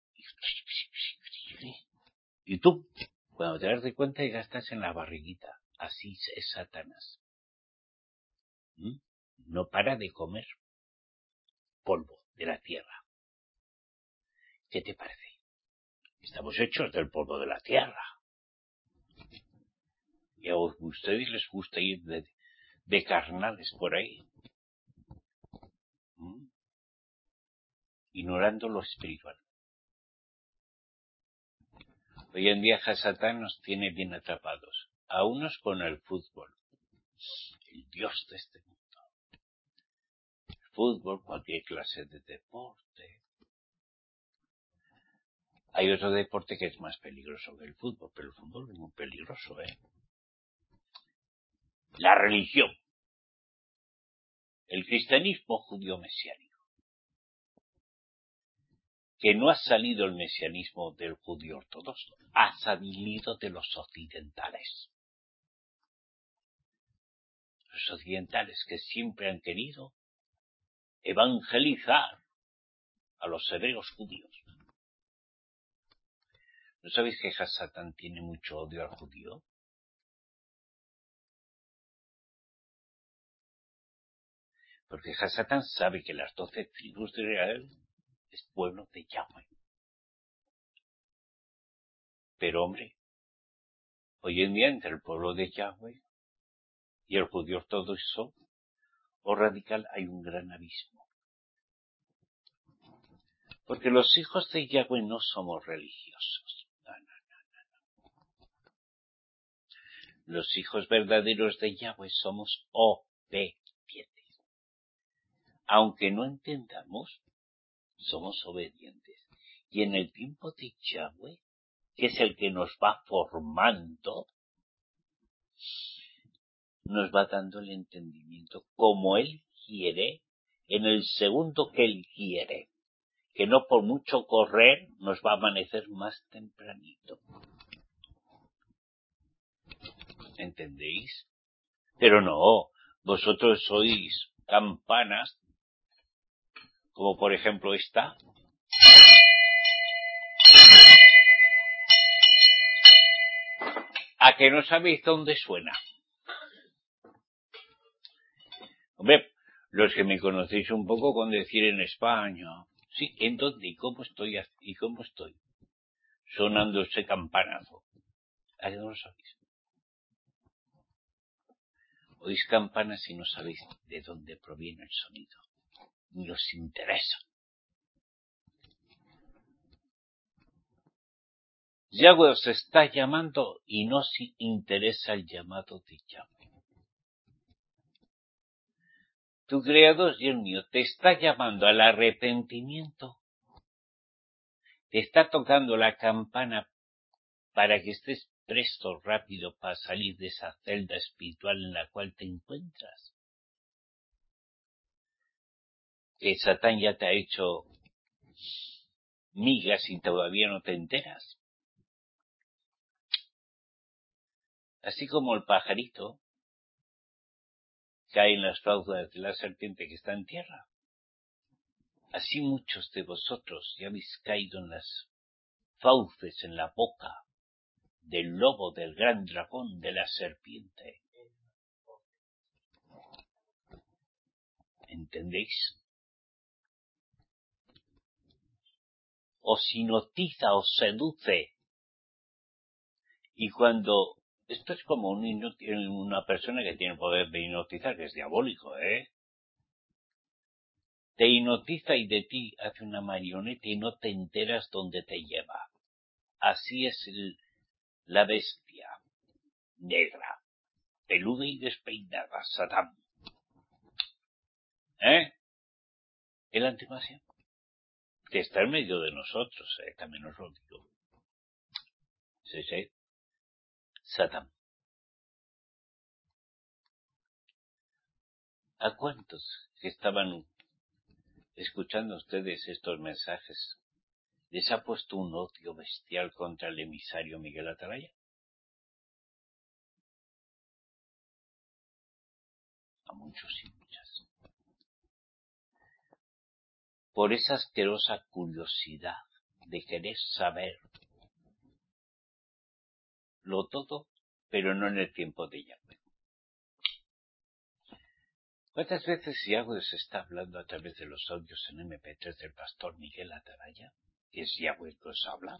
y, y tú, cuando te das de cuenta, ya estás en la barriguita. Así es Satanás. ¿Mm? No para de comer polvo de la tierra. ¿Qué te parece? Estamos hechos del polvo de la tierra. Y a ustedes les gusta ir de, de carnales por ahí. ¿Mm? Ignorando lo espiritual. Hoy en día Satán nos tiene bien atrapados. A unos con el fútbol. El dios de este mundo. El fútbol, cualquier clase de deporte. Hay otro deporte que es más peligroso que el fútbol, pero el fútbol es muy peligroso, ¿eh? La religión. El cristianismo judío mesiánico. Que no ha salido el mesianismo del judío ortodoxo, ha salido de los occidentales. Los occidentales que siempre han querido evangelizar a los hebreos judíos. ¿No sabéis que Satán tiene mucho odio al judío? Porque Satán sabe que las doce tribus de Israel es pueblo de Yahweh. Pero hombre, hoy en día entre el pueblo de Yahweh y el judío ortodoxo o radical hay un gran abismo. Porque los hijos de Yahweh no somos religiosos. No, no, no, no. Los hijos verdaderos de Yahweh somos obedientes. Aunque no entendamos, somos obedientes. Y en el tiempo de Yahweh, que es el que nos va formando, nos va dando el entendimiento como Él quiere, en el segundo que Él quiere. Que no por mucho correr nos va a amanecer más tempranito. ¿Entendéis? Pero no, vosotros sois campanas, como por ejemplo esta. ¿A que no sabéis dónde suena? Hombre, los que me conocéis un poco con decir en España, sí, ¿en dónde y cómo estoy y cómo estoy? Sonando ese campanazo. ¿A que no lo sabéis? Oís campanas y no sabéis de dónde proviene el sonido. Ni os interesa. Yahweh os está llamando y no os interesa el llamado de Yahweh. Tu Creador, Dios mío, te está llamando al arrepentimiento. Te está tocando la campana para que estés presto, rápido, para salir de esa celda espiritual en la cual te encuentras. Que Satán ya te ha hecho migas y todavía no te enteras. Así como el pajarito cae en las fauces de la serpiente que está en tierra. Así muchos de vosotros ya habéis caído en las fauces, en la boca del lobo, del gran dragón, de la serpiente. ¿Entendéis? Os hipnotiza, os seduce. Y cuando... Esto es como un, una persona que tiene el poder de hipnotizar, que es diabólico, ¿eh? Te hipnotiza y de ti hace una marioneta y no te enteras dónde te lleva. Así es el, la bestia negra, peluda y despeinada, Satán. ¿Eh? El antimasia. Que está en medio de nosotros, ¿eh? También os lo digo. Sí, sí. Satán. ¿A cuántos que estaban escuchando ustedes estos mensajes les ha puesto un odio bestial contra el emisario Miguel Atalaya? A muchos y muchas. Por esa asquerosa curiosidad de querer saber lo todo, pero no en el tiempo de Yahweh. ¿Cuántas veces Yahweh se está hablando a través de los audios en eme pe tres del pastor Miguel Atalaya? Y es Yahweh que os habla.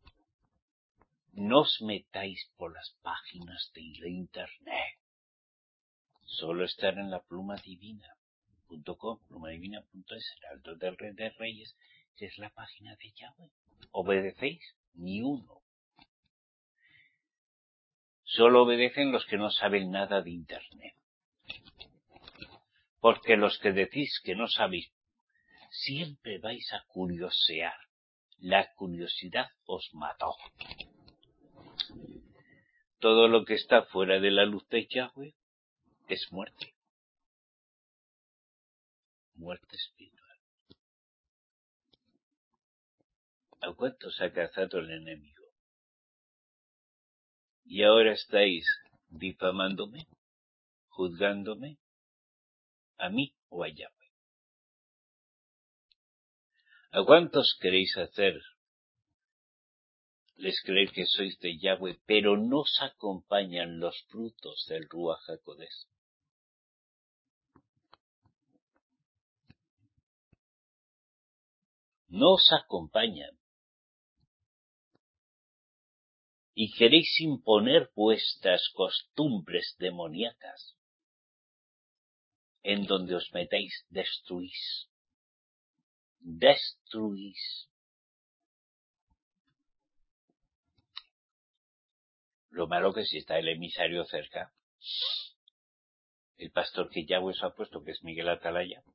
No os metáis por las páginas de la internet. Solo estar en la pluma divina punto com, pluma divina punto es, Heraldo del Rey de Reyes, que es la página de Yahweh. ¿Obedecéis? Ni uno. Solo obedecen los que no saben nada de internet. Porque los que decís que no sabéis, siempre vais a curiosear. La curiosidad os mató. Todo lo que está fuera de la luz de Yahweh es muerte. Muerte espiritual. ¿A cuántos ha cazado el enemigo? Y ahora estáis difamándome, juzgándome, a mí o a Yahweh. ¿A cuántos queréis hacer? Les creéis que sois de Yahweh, pero no os acompañan los frutos del Ruach HaKodesh. No os acompañan. Y queréis imponer vuestras costumbres demoníacas. En donde os metáis, destruís. Destruís. Lo malo que si está el emisario cerca, el pastor que Yahweh os ha puesto, que es Miguel Atalaya,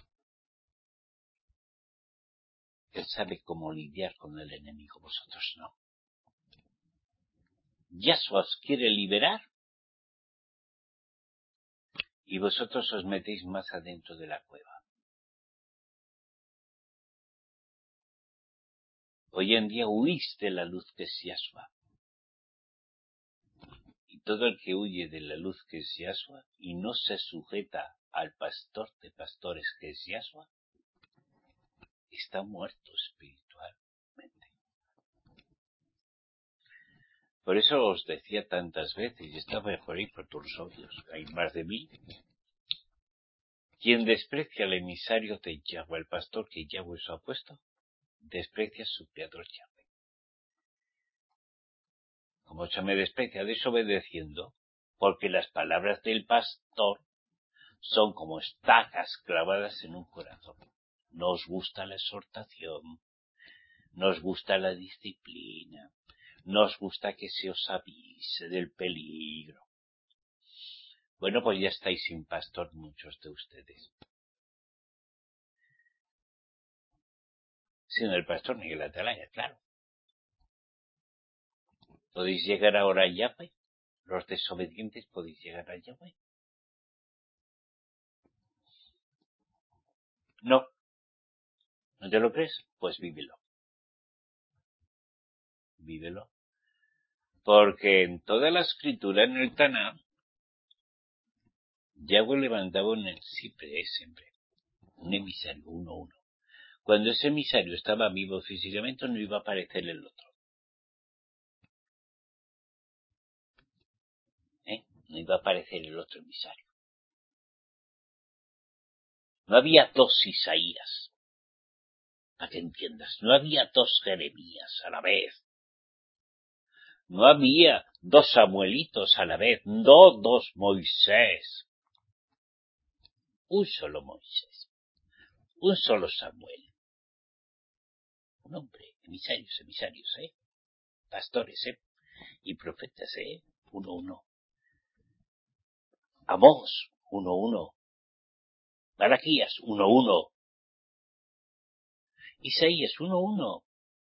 él sabe cómo lidiar con el enemigo, vosotros no. Yahshua os quiere liberar y vosotros os metéis más adentro de la cueva. Hoy en día huís de la luz que es Yahshua. Y todo el que huye de la luz que es Yahshua y no se sujeta al pastor de pastores que es Yahshua, está muerto espiritualmente. Por eso os decía tantas veces, y estaba por ahí por todos los odios, hay más de mil. Quien desprecia al emisario de Yahweh, el pastor que Yahweh os ha puesto, desprecia a su creador Yahweh. Como se me desprecia desobedeciendo, porque las palabras del pastor son como estacas clavadas en un corazón. No os gusta la exhortación, no os gusta la disciplina, no os gusta que se os avise del peligro. Bueno, pues ya estáis sin pastor muchos de ustedes. Sin el pastor Miguel Atalaya, claro. ¿Podéis llegar ahora a Yahweh? ¿Los desobedientes podéis llegar a Yahweh? No. ¿No te lo crees? Pues vívelo. Vívelo. Porque en toda la escritura, en el Taná, Yahweh levantaba un, siempre, siempre, un emisario, uno a uno. Cuando ese emisario estaba vivo físicamente, no iba a aparecer el otro. ¿Eh? No iba a aparecer el otro emisario. No había dos Isaías, para que entiendas. No había dos Jeremías a la vez. No había dos Samuelitos a la vez. No dos Moisés. Un solo Moisés. Un solo Samuel. Un hombre, emisarios, emisarios, ¿eh? Pastores, ¿eh? Y profetas, ¿eh? Uno, uno. Amós, uno, uno. Malaquías uno uno. Isaías uno uno.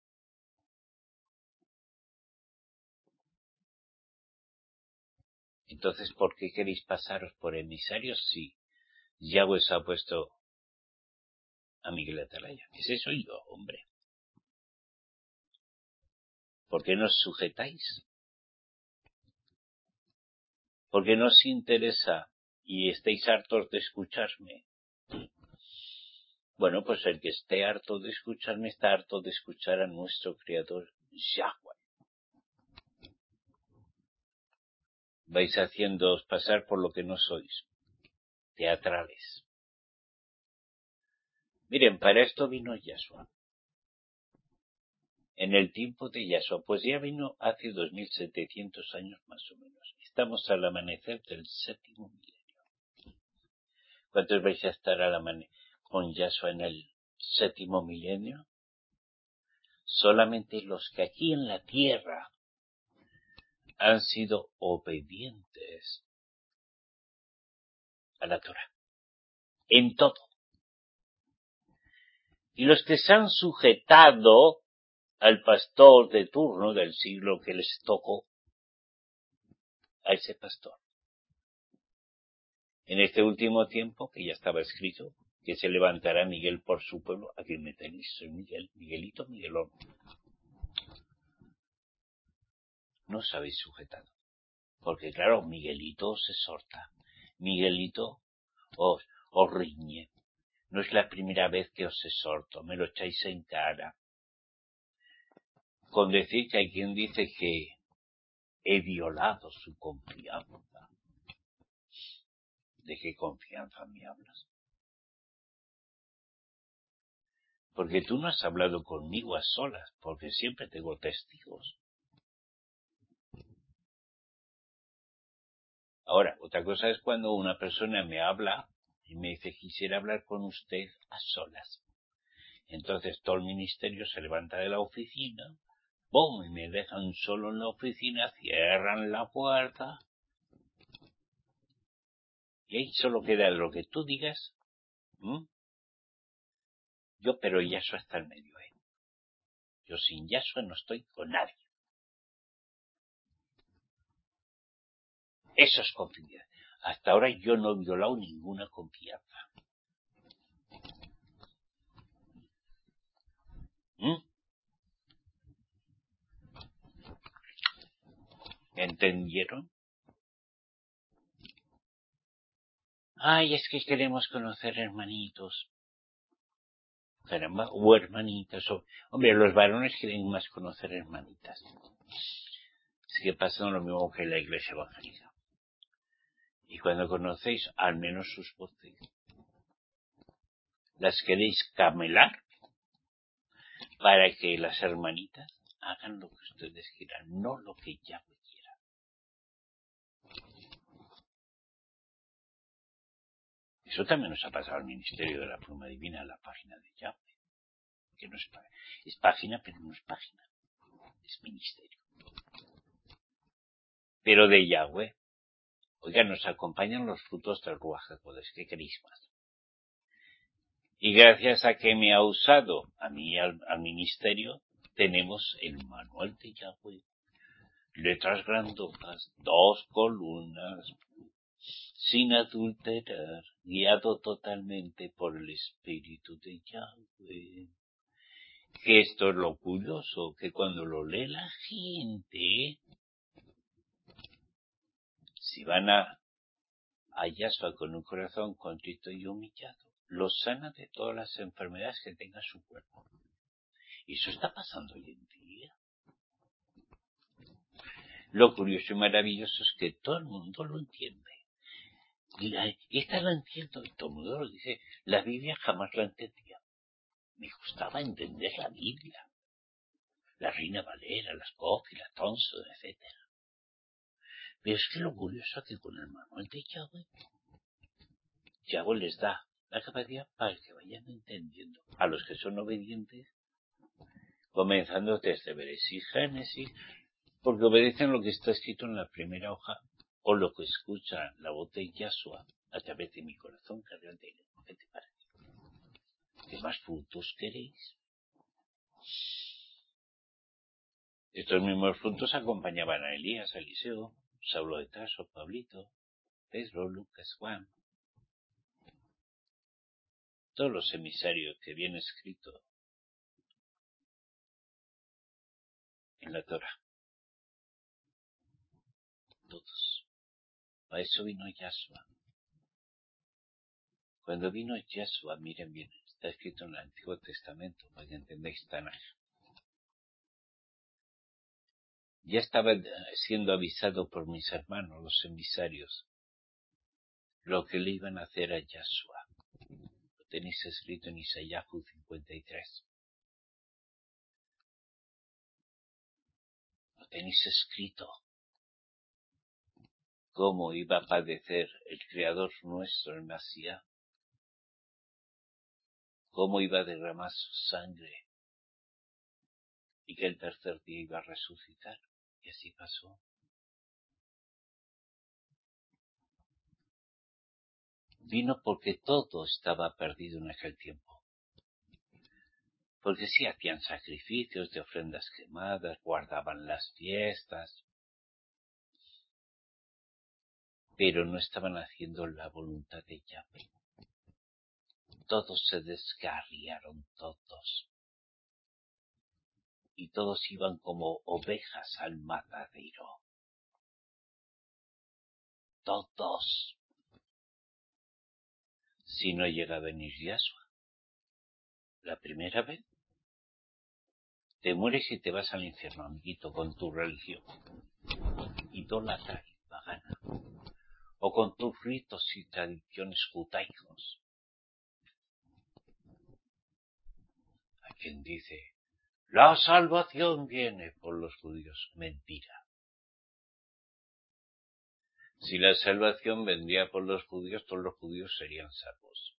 Entonces, ¿por qué queréis pasaros por emisarios si Yahweh os ha puesto a Miguel Atalaya? Ese soy yo, hombre. ¿Por qué no os sujetáis? ¿Por qué no os interesa y estáis hartos de escucharme? Bueno, pues el que esté harto de escucharme está harto de escuchar a nuestro Creador Yahweh. Vais haciéndoos pasar por lo que no sois, teatrales. Miren, para esto vino Yahshua. En el tiempo de Yahshua, pues ya vino hace dos mil setecientos años más o menos. Estamos al amanecer del séptimo milenio. ¿Cuántos vais a estar al amanecer con Yahshua en el séptimo milenio? Solamente los que aquí en la tierra han sido obedientes a la Torah. En todo. Y los que se han sujetado al pastor de turno del siglo que les tocó, a ese pastor. En este último tiempo, que ya estaba escrito, que se levantará Miguel por su pueblo, a quien me tenéis, soy Miguel, Miguelito, Miguelón. No os habéis sujetado. Porque claro, Miguelito os exhorta, Miguelito os, os riñe. No es la primera vez que os exhorto, me lo echáis en cara. Con decir que hay quien dice que he violado su confianza. ¿De qué confianza me hablas? Porque tú no has hablado conmigo a solas, porque siempre tengo testigos. Ahora, otra cosa es cuando una persona me habla y me dice, quisiera hablar con usted a solas. Entonces todo el ministerio se levanta de la oficina, ¡bum!, y me dejan solo en la oficina, cierran la puerta, y ahí solo queda lo que tú digas. ¿Mm? Yo, pero Yahshua está en medio, ¿eh? Yo sin Yahshua no estoy con nadie. Eso es confianza. Hasta ahora yo no he violado ninguna confianza. ¿Mm? ¿Entendieron? Ay, es que queremos conocer hermanitos. Caramba, o hermanitas. O... Hombre, los varones quieren más conocer hermanitas. Sigue pasando lo mismo que en la iglesia evangélica. Y cuando conocéis, al menos sus voces, las queréis camelar para que las hermanitas hagan lo que ustedes quieran, no lo que Yahweh quiera. Eso también nos ha pasado al Ministerio de la Pluma Divina, a la página de Yahweh, que no es, es página, pero no es página, es ministerio. Pero de Yahweh, oiga, nos acompañan los frutos del Ruach HaKodesh, ¿qué queréis más? Y gracias a que me ha usado a mí al, al ministerio, tenemos el manual de Yahweh, letras grandotas, dos columnas, sin adulterar, guiado totalmente por el Espíritu de Yahweh. Que esto es lo curioso, que cuando lo lee la gente, si van a, a Yahshua con un corazón contrito y humillado, lo sana de todas las enfermedades que tenga su cuerpo. Y eso está pasando hoy en día. Lo curioso y maravilloso es que todo el mundo lo entiende. Y, la, y esta la entiendo, y todo el mundo lo dice. La Biblia jamás la entendía. Me gustaba entender la Biblia. La Reina Valera, las Koch y la Thompson, etcétera. Pero es que lo curioso es que con el manual de Yahweh, Yahweh les da la capacidad para que vayan entendiendo. A los que son obedientes, comenzando desde Bereshit y Génesis, porque obedecen lo que está escrito en la primera hoja, o lo que escucha la voz de Yahshua a través de mi corazón cargante. ¿Qué te parece? ¿Qué más frutos queréis? Estos mismos frutos acompañaban a Elías, a Eliseo, Saulo de Tarso, Pablito, Pedro, Lucas, Juan. Todos los emisarios que viene escrito en la Torá. Todos. A eso vino Yahshua. Cuando vino Yahshua, miren bien, está escrito en el Antiguo Testamento, para que entendáis Tanaj. Ya estaba siendo avisado por mis hermanos, los emisarios, lo que le iban a hacer a Yahshua. Lo tenéis escrito en Isaías cincuenta y tres. Lo tenéis escrito. Cómo iba a padecer el Creador nuestro, el Mesías. Cómo iba a derramar su sangre. Y que el tercer día iba a resucitar. Y así pasó. Vino porque todo estaba perdido en aquel tiempo. Porque sí hacían sacrificios de ofrendas quemadas, guardaban las fiestas, pero no estaban haciendo la voluntad de Yahvé. Todos se descarriaron, todos. Y todos iban como ovejas al matadero. Todos. Si no llega a venir Yahshua, la primera vez, te mueres y te vas al infierno, amiguito, con tu religión. Idólatra y pagana. O con tus ritos y tradiciones judaicos. Hay quien dice, la salvación viene por los judíos. Mentira. Si la salvación vendría por los judíos, todos los judíos serían salvos.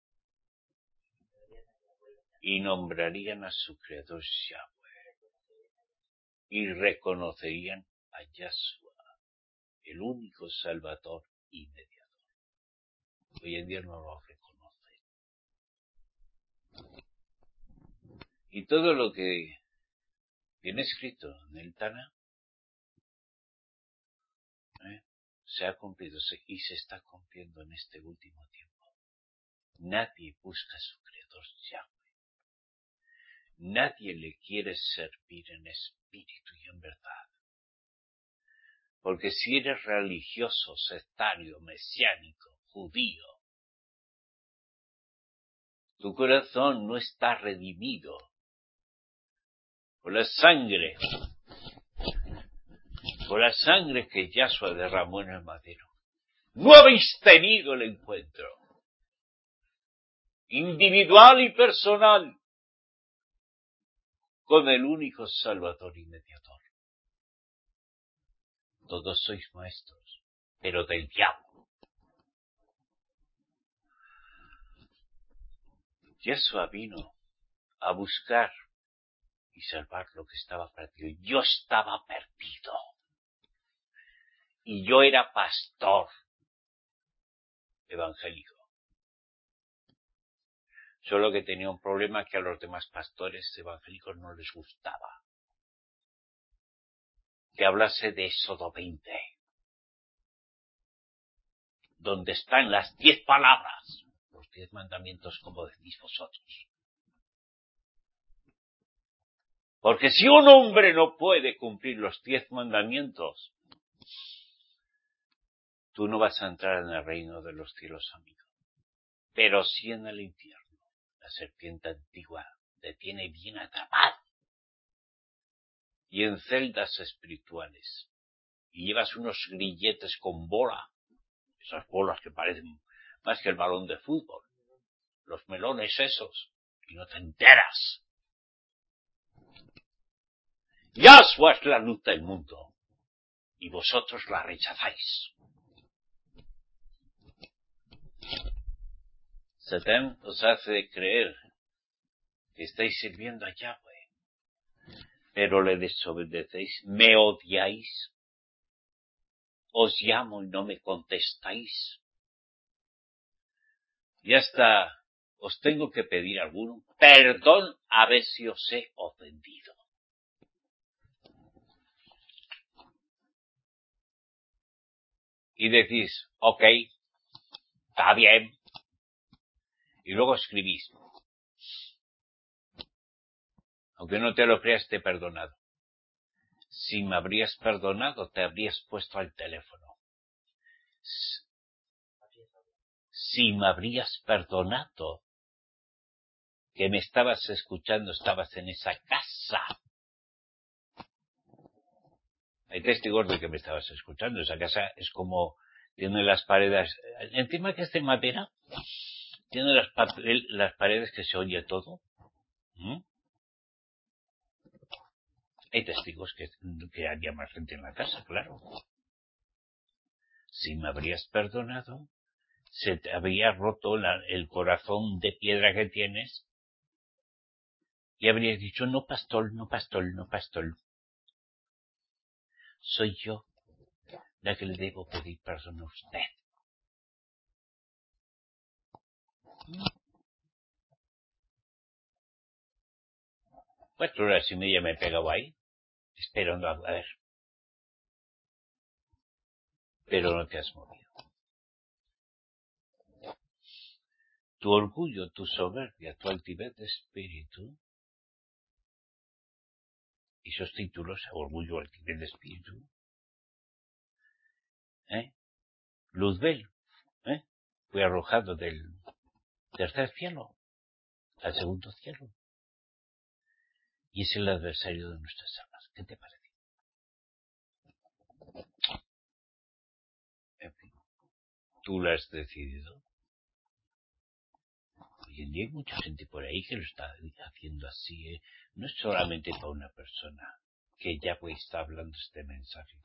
Y nombrarían a su creador Yahweh. Y reconocerían a Yahshua, el único salvador y mediador. Hoy en día no lo reconocen. Y todo lo que viene escrito en el Taná, ¿eh? se ha cumplido y se está cumpliendo en este último tiempo. Nadie busca a su creador Yahweh. Nadie le quiere servir en espíritu y en verdad. Porque si eres religioso, sectario, mesiánico, judío, tu corazón no está redimido por la sangre, por la sangre que Yahshua derramó en el madero. No habéis tenido el encuentro individual y personal con el único Salvador y Mediador. Todos sois maestros, pero del diablo. Yahshua vino a buscar y salvar lo que estaba perdido. Yo estaba perdido. Y yo era pastor evangélico. Solo que tenía un problema que a los demás pastores evangélicos no les gustaba. Que hablase de Éxodo veinte. Donde están las diez palabras. Los diez mandamientos como decís vosotros. Porque si un hombre no puede cumplir los diez mandamientos, tú no vas a entrar en el reino de los cielos, amigo. Pero sí en el infierno. La serpiente antigua te tiene bien atrapado. Y en celdas espirituales. Y llevas unos grilletes con bola. Esas bolas que parecen más que el balón de fútbol. Los melones esos. Y no te enteras. Yahshua es la luz del mundo. Y vosotros la rechazáis. Satán os hace creer que estáis sirviendo a Yahweh, pero le desobedecéis, me odiáis, os llamo y no me contestáis. Y hasta os tengo que pedir alguno perdón a ver si os he ofendido. Y decís, ok, está bien. Y luego escribís, aunque no te lo creas, te he perdonado. Si me habrías perdonado, te habrías puesto al teléfono. Si me habrías perdonado, que me estabas escuchando, estabas en esa casa. Hay testigos de que me estabas escuchando. Esa casa es como, tiene las paredes, encima que es de madera, tiene las, las paredes que se oye todo. ¿Mm? Hay testigos que, que había más gente en la casa, claro. Si me habrías perdonado, se te había roto la, el corazón de piedra que tienes y habrías dicho, no, pastor, no, pastor, no, pastor. Soy yo la que le debo pedir perdón a usted. Cuatro horas y media me he pegado ahí, esperando a ver. Pero no te has movido. Tu orgullo, tu soberbia, tu altivez de espíritu, y esos títulos, orgullo, altivez de espíritu, ¿eh? Luzbel, ¿eh? Fue arrojado del tercer cielo al segundo cielo. Y es el adversario de nuestras almas. ¿Qué te parece? En fin, tú lo has decidido. Hoy en día hay mucha gente por ahí que lo está haciendo así, ¿eh? No es solamente para una persona que Yahweh está hablando este mensaje.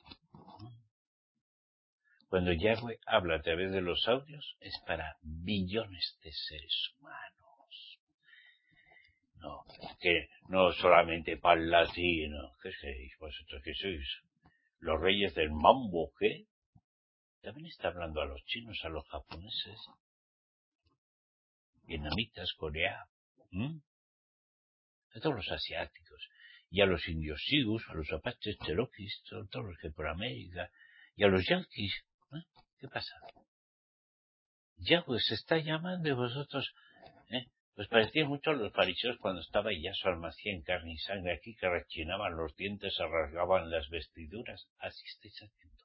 Cuando Yahweh habla a través de los audios es para billones de seres humanos. No, que no solamente para el latino. ¿Qué sois vosotros? ¿Qué sois? ¿Los reyes del mambo? ¿Qué? También está hablando a los chinos, a los japoneses, vietnamitas, Corea, ¿m? A todos los asiáticos, y a los indios sioux, a los apaches, cherokees, a todos los que por América, y a los yanquis. ¿Eh? ¿Qué pasa? Yahweh se está llamando y vosotros, ¿eh? Pues parecía mucho a los fariseos cuando estaba ya su almacén en carne y sangre aquí, que rechinaban los dientes, se rasgaban las vestiduras. Así estáis haciendo.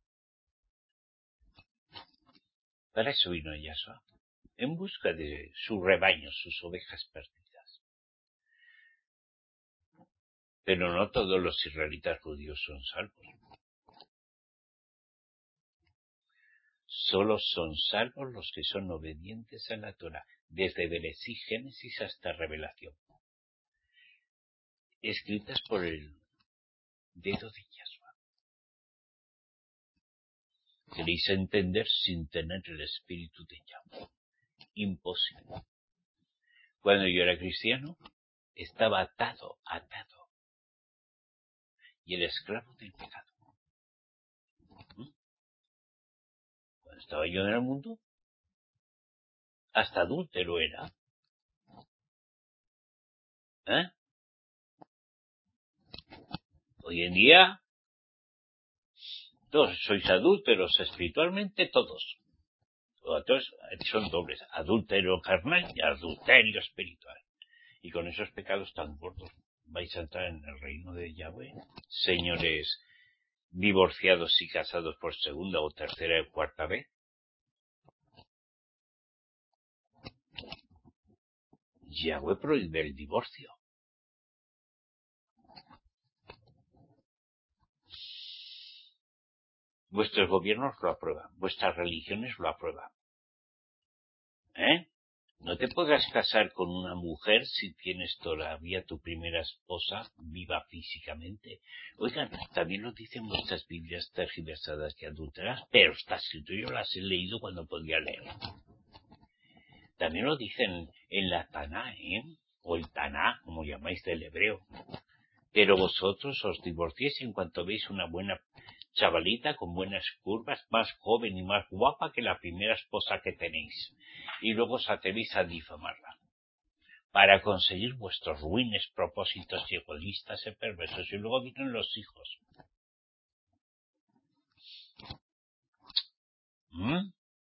Para eso vino Yahshua, en busca de su rebaño, sus ovejas perdidas. Pero no todos los israelitas judíos son salvos. Solo son salvos los que son obedientes a la Torah, desde Bereshit, Génesis hasta Revelación, escritas por el dedo de Yahshua. Queréis entender sin tener el espíritu de Yahweh. Imposible. Cuando yo era cristiano, estaba atado, atado. Y el esclavo del pecado. ¿Mm? Cuando estaba yo en el mundo, hasta adúltero era. ¿Eh? Hoy en día, todos sois adúlteros espiritualmente, todos. Todos son dobles, adúltero carnal y adulterio espiritual. Y con esos pecados tan gordos vais a entrar en el reino de Yahweh. Señores divorciados y casados por segunda o tercera o cuarta vez. Yahweh prohíbe el divorcio. Vuestros gobiernos lo aprueban, vuestras religiones lo aprueban. ¿Eh? No te podrás casar con una mujer si tienes todavía tu primera esposa viva físicamente. Oigan, también lo dicen vuestras Biblias tergiversadas y adulteras, pero está escrito, yo las he leído cuando podía leer. También lo dicen en la Taná, ¿eh? O el Taná, como llamáis del hebreo. Pero vosotros os divorciéis en cuanto veis una buena chavalita con buenas curvas, más joven y más guapa que la primera esposa que tenéis, y luego os atrevéis a difamarla, para conseguir vuestros ruines propósitos y egoístas y perversos, y luego vienen los hijos. ¿Mm?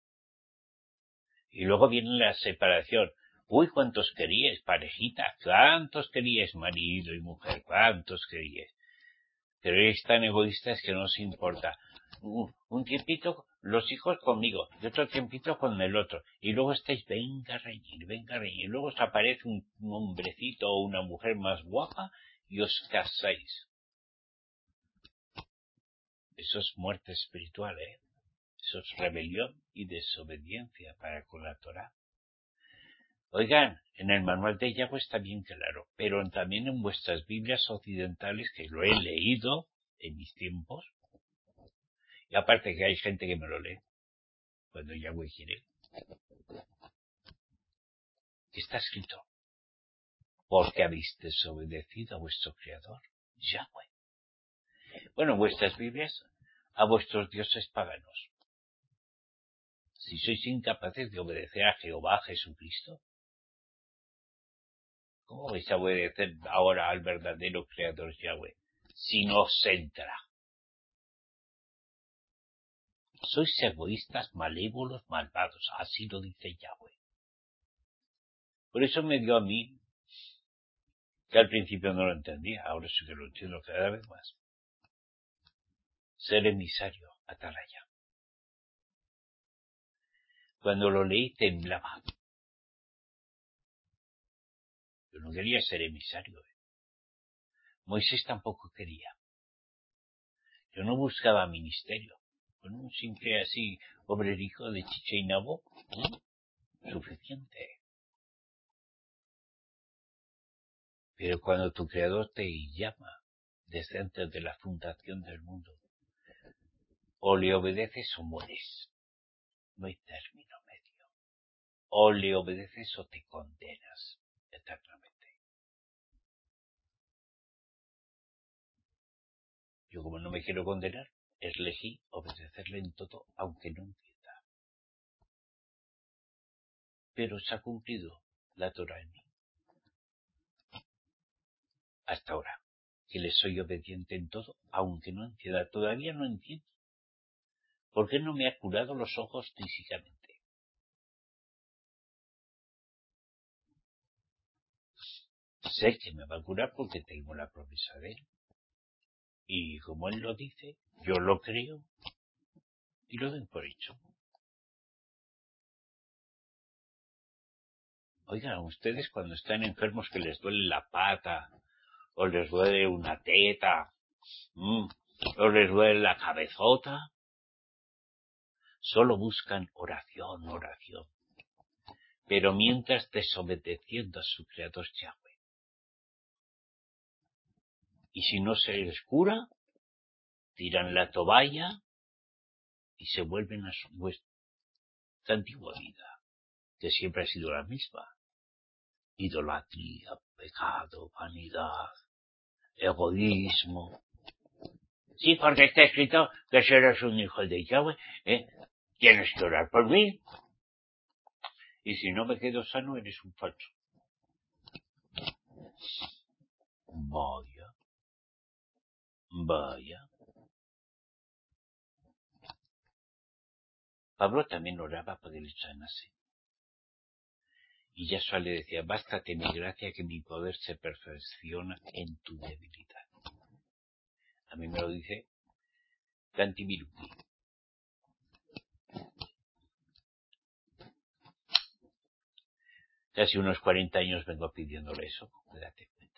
Y luego viene la separación. Uy, ¿cuántos queríais, parejita? ¿Cuántos queríais, marido y mujer? ¿Cuántos queríais? Pero eres tan egoístas que no os importa. Uh, un tiempito los hijos conmigo y otro tiempito con el otro. Y luego estáis, venga a reñir, venga a reñir. Y luego os aparece un, un hombrecito o una mujer más guapa y os casáis. Eso es muerte espiritual, ¿eh? Eso es rebelión y desobediencia para con la Torá. Oigan, en el manual de Yahweh está bien claro, pero también en vuestras Biblias occidentales, que lo he leído en mis tiempos, y aparte que hay gente que me lo lee, cuando Yahweh quiere, está escrito, porque habéis desobedecido a vuestro Creador, Yahweh. Bueno, vuestras Biblias, a vuestros dioses paganos. Si sois incapaces de obedecer a Jehová, a Jesucristo, ¿cómo vais a obedecer ahora al verdadero Creador Yahweh? Si no os entra. Sois egoístas, malévolos, malvados. Así lo dice Yahweh. Por eso me dio a mí, que al principio no lo entendía, ahora sí que lo entiendo cada vez más. Ser emisario, atalaya. Cuando lo leí temblaba. Yo no quería ser emisario. ¿eh? Moisés tampoco quería. Yo no buscaba ministerio. Con un simple así obrerico de chicha y nabo, ¿eh? Suficiente. Pero cuando tu Creador te llama desde antes de la fundación del mundo, o le obedeces o mueres. No hay término medio. O le obedeces o te condenas eternamente. Yo, como no me quiero condenar, elegí obedecerle en todo, aunque no entienda. Pero se ha cumplido la Torah en mí. Hasta ahora, que le soy obediente en todo, aunque no entienda. Todavía no entiendo. ¿Por qué no me ha curado los ojos físicamente? Sé que me va a curar porque tengo la promesa de él. Y como él lo dice, yo lo creo y lo doy por hecho. Oigan, ustedes cuando están enfermos que les duele la pata, o les duele una teta, mmm, o les duele la cabezota, solo buscan oración, oración. Pero mientras desobedeciendo a su Creador Yahweh. Y si no se les cura, tiran la toalla y se vuelven a su vuestra antigua vida, que siempre ha sido la misma. Idolatría, pecado, vanidad, egoísmo. Sí, porque está escrito que si eres un hijo de Yahweh, ¿eh? Tienes que orar por mí. Y si no me quedo sano, eres un falso. Vaya. Vaya. Pablo también oraba para que le sanase. Y Yahshua le decía, bástate mi gracia que mi poder se perfecciona en tu debilidad. A mí me lo dice Tanti Miruki. Casi unos cuarenta años vengo pidiéndole eso, date cuenta.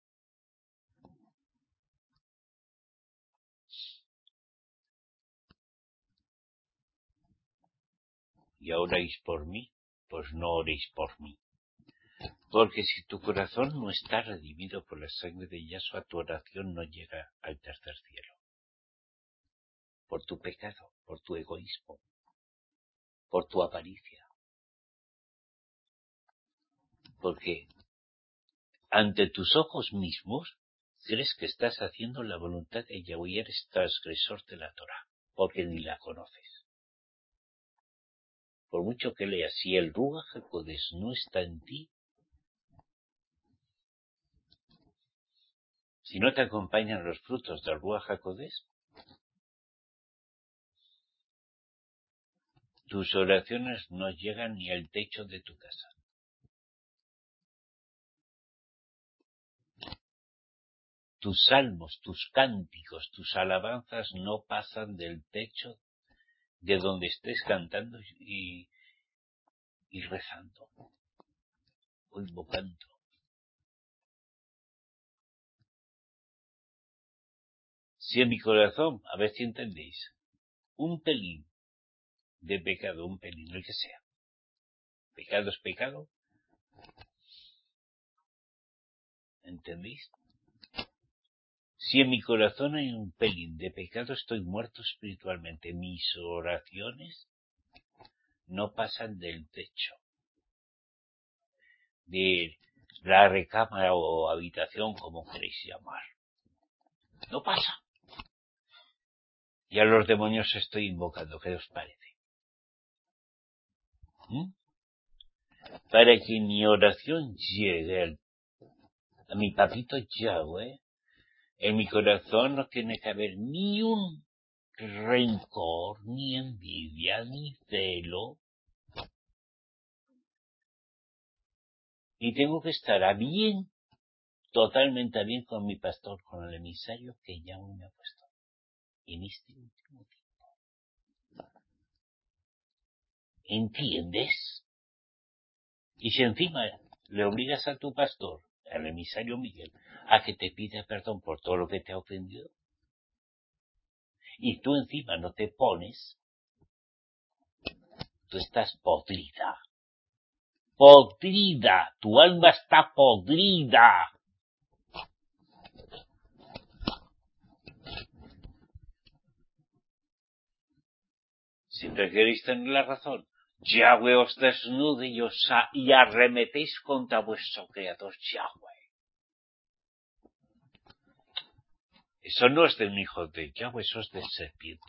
Y ahora oréis por mí, pues no oréis por mí. Porque si tu corazón no está redimido por la sangre de Yahshua, tu oración no llega al tercer cielo. Por tu pecado, por tu egoísmo, por tu avaricia. Porque ante tus ojos mismos crees que estás haciendo la voluntad de Yahweh y eres transgresor de la Torá, porque ni la conoces. Por mucho que leas, si el Ruach HaKodesh no está en ti, si no te acompañan los frutos del Ruach HaKodesh, tus oraciones no llegan ni al techo de tu casa. Tus salmos, tus cánticos, tus alabanzas no pasan del techo de donde estés cantando y, y rezando o invocando. Si en mi corazón, a ver si entendéis, un pelín de pecado, un pelín, el que sea, pecado es pecado, ¿entendéis? Si en mi corazón hay un pelín de pecado, estoy muerto espiritualmente. Mis oraciones no pasan del techo de la recámara o habitación, como queréis llamar. No pasa. Y a los demonios estoy invocando, ¿qué os parece? ¿Mm? Para que mi oración llegue a mi papito Yahweh, en mi corazón no tiene que haber ni un rencor, ni envidia, ni celo. Y tengo que estar a bien, totalmente a bien con mi pastor, con el emisario que Yahweh me ha puesto en este último tiempo. ¿Entiendes? Y si encima le obligas a tu pastor, al emisario Miguel, a que te pida perdón por todo lo que te ha ofendido, y tú encima no te pones, tú estás podrida. Podrida. Tu alma está podrida. Siempre queréis tener la razón. Yahweh os desnude y, os a, y arremetéis contra vuestro creador Yahweh. Eso no es de un hijo de Yahweh, eso es de serpiente.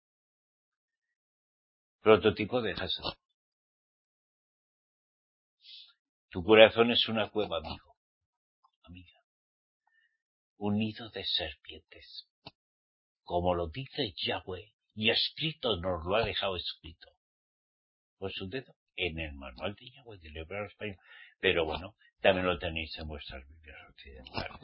Prototipo de Hassan. Tu corazón es una cueva, amigo, amiga. Un nido de serpientes. Como lo dice Yahweh, y escrito nos lo ha dejado escrito por su dedo en el manual de Yahweh del hebreo español. Pero bueno, también lo tenéis en vuestras Biblias occidentales.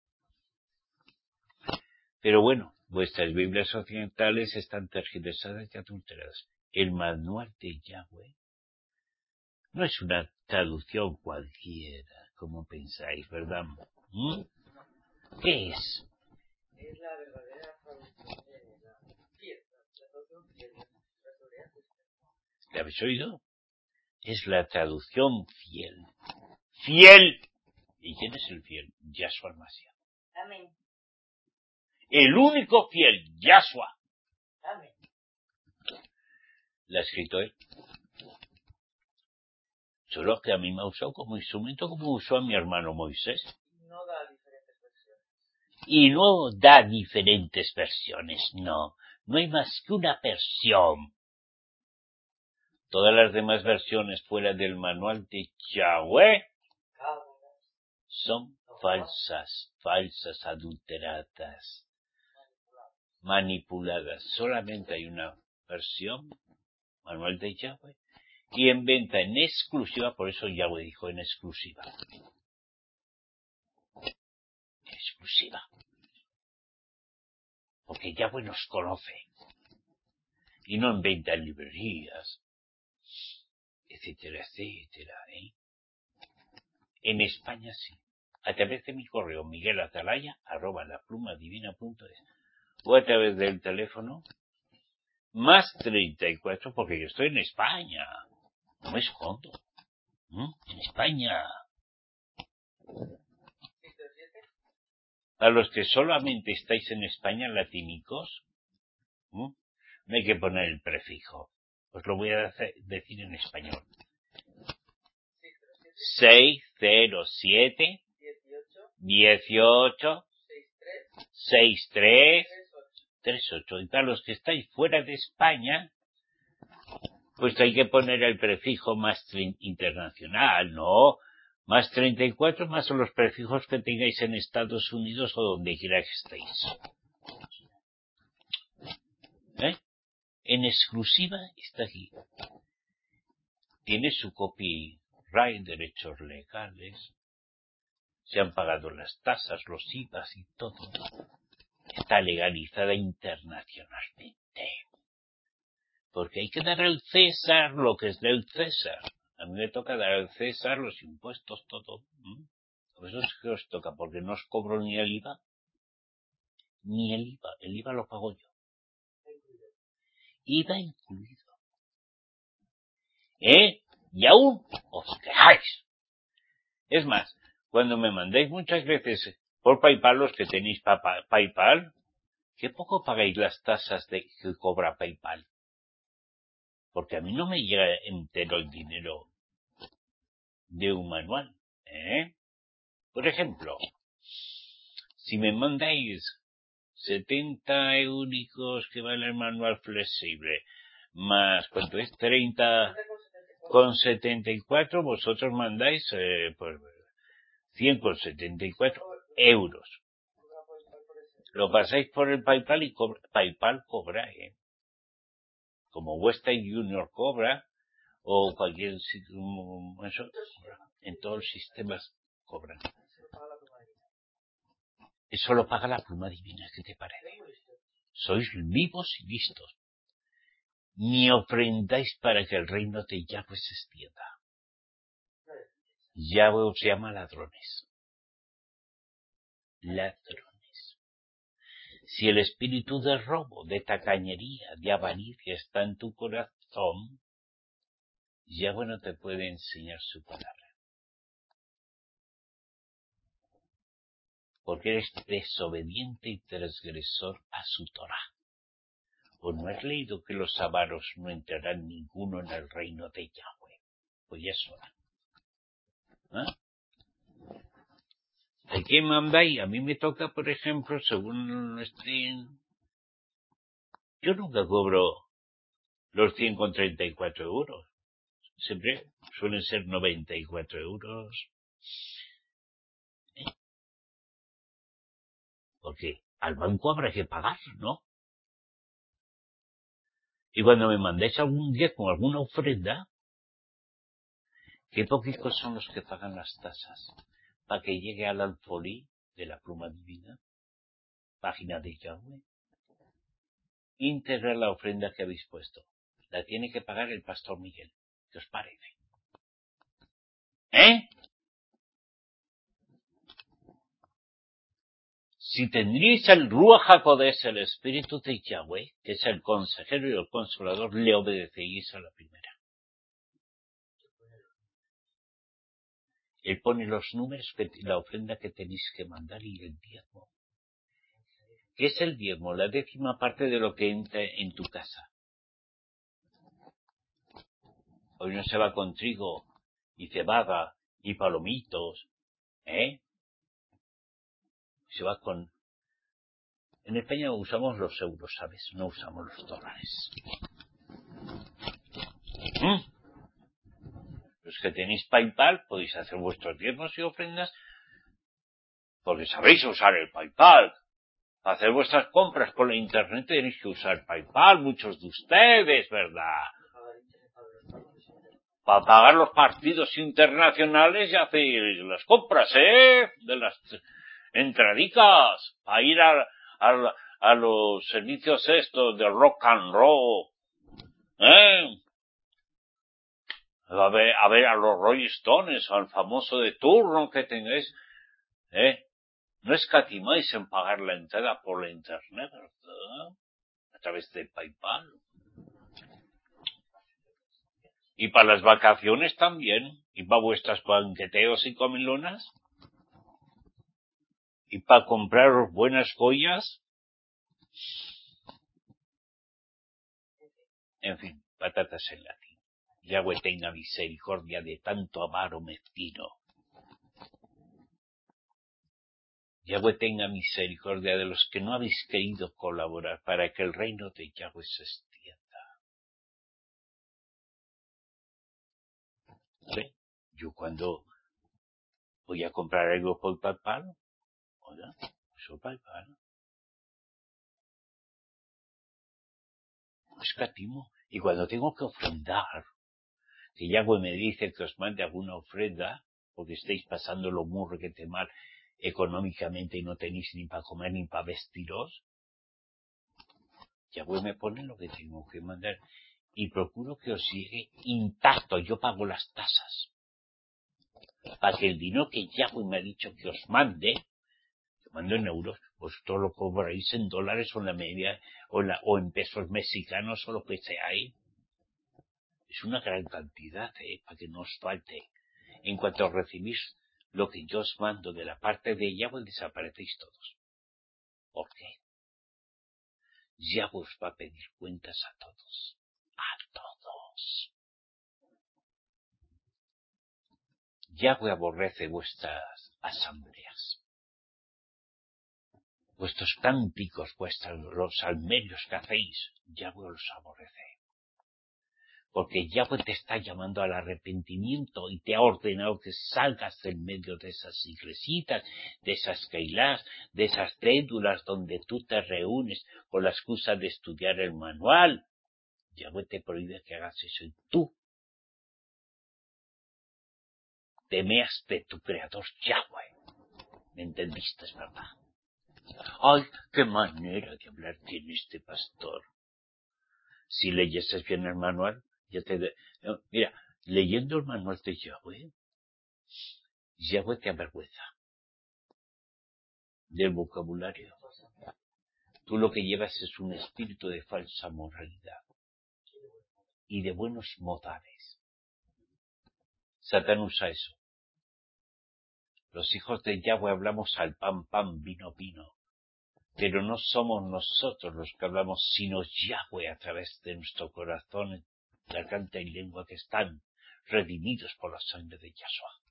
Pero bueno, vuestras Biblias occidentales están tergiversadas y adulteradas. El manual de Yahweh no es una traducción cualquiera, como pensáis, ¿verdad? ¿Mm? ¿Qué es? Es la verdadera traducción de la fiel, la traducción fiel, la teoría. ¿La habéis oído? Es la traducción fiel. ¡Fiel! ¿Y quién es el fiel? Yahshua Mashiach. Amén. El único fiel, Yahshua. Amén. La ha escrito él. Solo que a mí me ha usado como instrumento, como usó a mi hermano Moisés. No da diferentes versiones. Y no da diferentes versiones, no. No hay más que una versión. Todas las demás versiones fuera del manual de Yahweh son falsas, falsas, adulteradas, manipuladas. Solamente hay una versión, manual de Yahweh, y en venta en exclusiva, por eso Yahweh dijo en exclusiva. En exclusiva. Porque Yahweh nos conoce. Y no en venta en librerías, etcétera, etcétera, ¿eh? En España sí. A través de mi correo miguelatalaya arroba laplumadivina.es o a través del teléfono más treinta y cuatro, porque yo estoy en España. No me escondo. ¿Mm? En España. A los que solamente estáis en España, latínicos, ¿Mm? no hay que poner el prefijo. Os lo voy a hacer, decir en español. seis cero siete dieciocho seis tres tres ocho. Y para los que estáis fuera de España, pues hay que poner el prefijo más internacional, ¿no? Más treinta y cuatro más los prefijos que tengáis en Estados Unidos o donde quiera que estéis. ¿Eh? En exclusiva está aquí. Tiene su copyright, derechos legales. Se han pagado las tasas, los I V As y todo. Está legalizada internacionalmente. Porque hay que dar al César lo que es del César. A mí me toca dar al César los impuestos, todo. ¿Mm? Por eso es que os toca, porque no os cobro ni el I V A, ni el I V A. El I V A lo pago yo. I V A incluido. ¿Eh? Y aún os quejáis. Es más, cuando me mandáis muchas veces por PayPal, los que tenéis pa pa PayPal, ¿qué poco pagáis las tasas de que cobra PayPal? Porque a mí no me llega entero el dinero de un manual, ¿eh? Por ejemplo, si me mandáis setenta euricos que vale el manual flexible, más, ¿cuánto es? treinta con setenta y cuatro, vosotros mandáis, eh, pues, cien con setenta y cuatro euros. Lo pasáis por el PayPal y cobra, PayPal cobra, ¿eh? Como Western Junior cobra, o cualquier eso, en todos los sistemas cobran. Eso lo paga la pluma divina, ¿qué te parece? Sois vivos y listos. Ni ofrendáis para que el reino de Yahweh se extienda. Yahweh os llama ladrones. Ladrones. Si el espíritu de robo, de tacañería, de avaricia está en tu corazón, Yahweh no te puede enseñar su palabra. Porque eres desobediente y transgresor a su Torah. ¿O no has leído que los avaros no entrarán ninguno en el reino de Yahweh? Pues ya es hora. ¿Ah? ¿A quién mandáis? A mí me toca, por ejemplo, según estén... Yo nunca cobro los cien con treinta y cuatro euros. Siempre suelen ser noventa y cuatro euros. ¿Eh? Porque al banco habrá que pagar, ¿no? Y cuando me mandéis algún diezmo, alguna ofrenda, qué poquitos son los que pagan las tasas para que llegue al alfolí de la pluma divina, página de Yahweh. Íntegra la ofrenda que habéis puesto. La tiene que pagar el pastor Miguel. ¿Qué os parece? ¿Eh? Si tendríais el Ruach HaKodesh, el Espíritu de Yahweh, que es el consejero y el consolador, le obedeceríais a la primera. Él pone los números, que, la ofrenda que tenéis que mandar y el diezmo. ¿Qué es el diezmo? La décima parte de lo que entra en tu casa. Hoy no se va con trigo y cebada y palomitos, ¿eh? Se va con... En España usamos los euros, ¿sabes? No usamos los dólares. ¿Mm? Los que tenéis PayPal podéis hacer vuestros diezmos y ofrendas porque sabéis usar el PayPal. Para hacer vuestras compras por la internet tenéis que usar PayPal, muchos de ustedes, ¿verdad? Para pagar los partidos internacionales y hacer las compras, ¿eh? De las entradicas, para ir a, a, a los servicios estos de rock and roll, ¿eh? A ver, a ver a los Rolling Stones, al famoso de turno que tengáis, ¿eh? No escatimáis en pagar la entrada por la internet, ¿verdad? A través de PayPal. Y para las vacaciones también. Y para vuestras banqueteos y comilonas. Y para compraros buenas joyas. En fin, patatas en latín. Yahweh tenga misericordia de tanto avaro mezquino. Yahweh tenga misericordia de los que no habéis querido colaborar para que el reino de Yahweh se extienda. ¿Ve? Yo cuando voy a comprar algo por PayPal, oiga, uso PayPal. No escatimo. Y cuando tengo que ofrendar, que Yahweh me dice que os mande alguna ofrenda, porque estáis pasándolo muy requete mal económicamente y no tenéis ni para comer ni para vestiros, Yahweh me pone lo que tengo que mandar y procuro que os llegue intacto. Yo pago las tasas para que el dinero que Yahweh me ha dicho que os mande, yo mando en euros, vosotros lo cobráis en dólares o en la media o, en la, o en pesos mexicanos o lo que sea ahí. Es una gran cantidad, ¿eh? Para que no os falte. En cuanto recibís lo que yo os mando de la parte de Yahweh, desaparecéis todos. ¿Por qué? Yahweh os va a pedir cuentas a todos. A todos. Yahweh aborrece vuestras asambleas. Vuestros cánticos, vuestros, los salmerios que hacéis, Yahweh los aborrece. Porque Yahweh te está llamando al arrepentimiento y te ha ordenado que salgas en medio de esas iglesitas, de esas keilás, de esas cédulas donde tú te reúnes con la excusa de estudiar el manual. Yahweh te prohíbe que hagas eso y tú temeas de tu creador Yahweh. ¿Me entendiste, verdad? ¡Ay, qué manera de hablar tiene este pastor! Si leyeses bien el manual, ya te... De... No, mira, leyendo el manual de Yahweh, Yahweh te avergüenza del vocabulario. Tú lo que llevas es un espíritu de falsa moralidad y de buenos modales. Satán usa eso. Los hijos de Yahweh hablamos al pan, pan, vino, vino. Pero no somos nosotros los que hablamos, sino Yahweh a través de nuestro corazón, garganta y lengua que están redimidos por la sangre de Yahshua.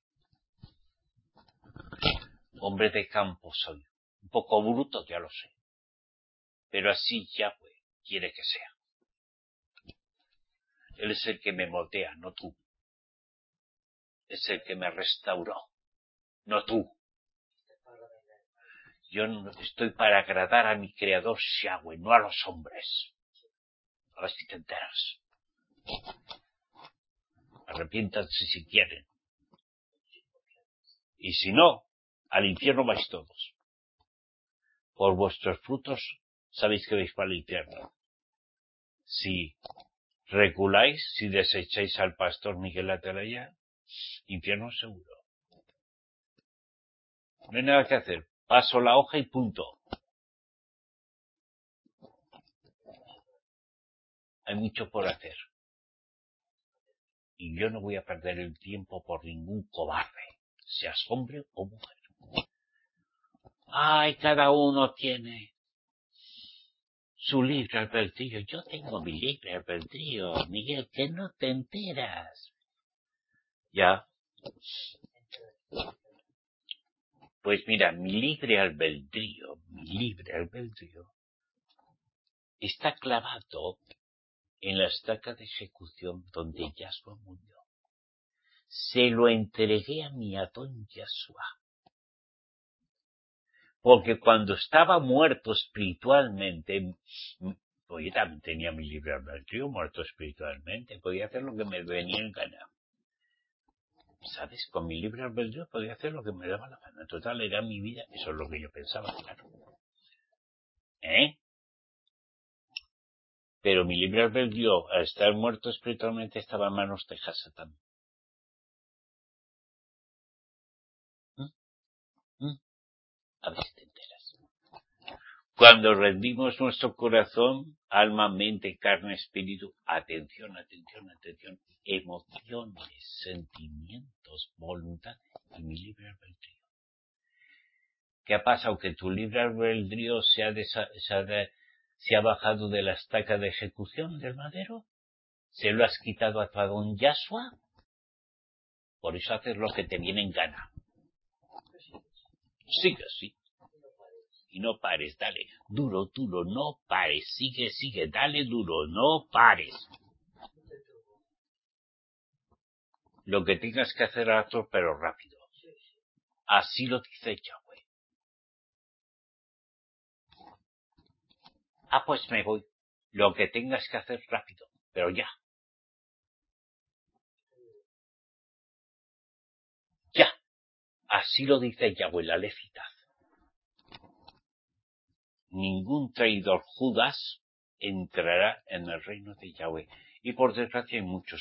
Hombre de campo soy, un poco bruto, ya lo sé, pero así Yahweh quiere que sea. Él es el que me moldea, no tú. Es el que me restauró, no tú. Yo no estoy para agradar a mi creador Yahweh, no a los hombres. A ver si te enteras. Arrepiéntanse si quieren. Y si no, al infierno vais todos. Por vuestros frutos sabéis que vais para el infierno. Si reculáis, si desecháis al pastor Miguel Atalaya, infierno seguro. No hay nada que hacer. Paso la hoja y punto. Hay mucho por hacer. Y yo no voy a perder el tiempo por ningún cobarde, seas hombre o mujer. Ay, cada uno tiene su libre albedrío. Yo tengo mi libre albedrío, Miguel, que no te enteras. Ya. Pues mira, mi libre albedrío, mi libre albedrío, está clavado en la estaca de ejecución donde Yahshua murió. Se lo entregué a mi Adón Yahshua. Porque cuando estaba muerto espiritualmente, pues yo también tenía mi libre albedrío, muerto espiritualmente, podía hacer lo que me venía en gana. ¿Sabes? Con mi libre albedrío podía hacer lo que me daba la gana. Total, era mi vida, eso es lo que yo pensaba, claro. ¿Eh? Pero mi libre albedrío, al estar muerto espiritualmente, estaba en manos de Hasatán. ¿Mm? ¿Mm? A ver si te enteras. Cuando rendimos nuestro corazón, alma, mente, carne, espíritu, atención, atención, atención, emociones, sentimientos, voluntad y mi libre albedrío. ¿Qué ha pasado? Que tu libre albedrío se ha, desa- se ha, de- se ha bajado de la estaca de ejecución del madero, se lo has quitado a tu Adón Yahshua, por eso haces lo que te viene en gana. Sigue así. Y no pares, dale, duro, duro, no pares, sigue, sigue, dale duro, no pares. Lo que tengas que hacer hazlo, pero rápido. Así lo dice Yahweh. Ah, pues me voy. Lo que tengas que hacer rápido, pero ya. Ya. Así lo dice Yahweh, la Lefitaz. Ningún traidor Judas entrará en el reino de Yahweh. Y por desgracia hay muchos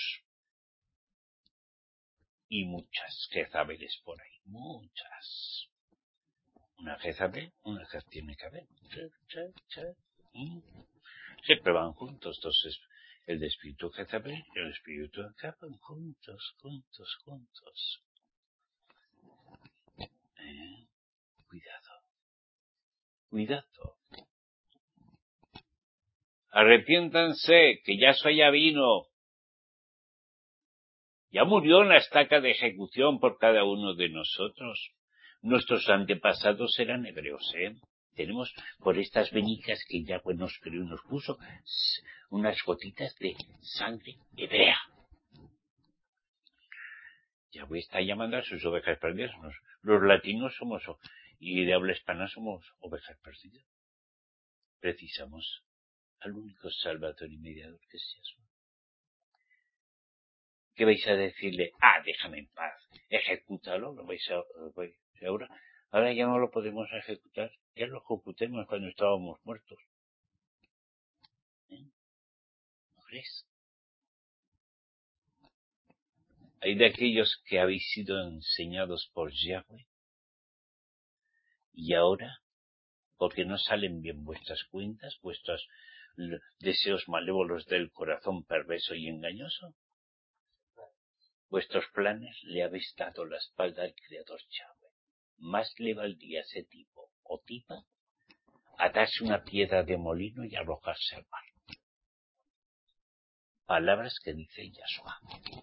y muchas Jezabeles por ahí. Muchas. Una Jezabel, una Jez tiene que haber. Siempre van juntos. Entonces, el de espíritu Jezabel y el espíritu de Acab van juntos, juntos, juntos. Eh, cuidado. Cuidado. Arrepiéntanse, que Yahshua ya vino. Ya murió en la estaca de ejecución por cada uno de nosotros. Nuestros antepasados eran hebreos, ¿eh? Tenemos por estas venicas que Yahweh nos creó y nos puso unas gotitas de sangre hebrea. Yahweh está llamando a sus ovejas perdidas. Los latinos somos, y de habla hispana somos ovejas perdidas. Precisamos al único salvador y mediador que es Yahshua. ¿Qué vais a decirle? Ah, déjame en paz, ejecútalo, lo vais a... Ahora, ahora ya no lo podemos ejecutar, ya lo ejecutemos cuando estábamos muertos. ¿Eh? ¿No crees? Hay de aquellos que habéis sido enseñados por Yahweh y ahora, porque no salen bien vuestras cuentas, vuestros deseos malévolos del corazón perverso y engañoso, vuestros planes le habéis dado la espalda al Creador Yahweh. Más le valdría ese tipo o tipa atarse una piedra de molino y arrojarse al mar. Palabras que dice Yahshua.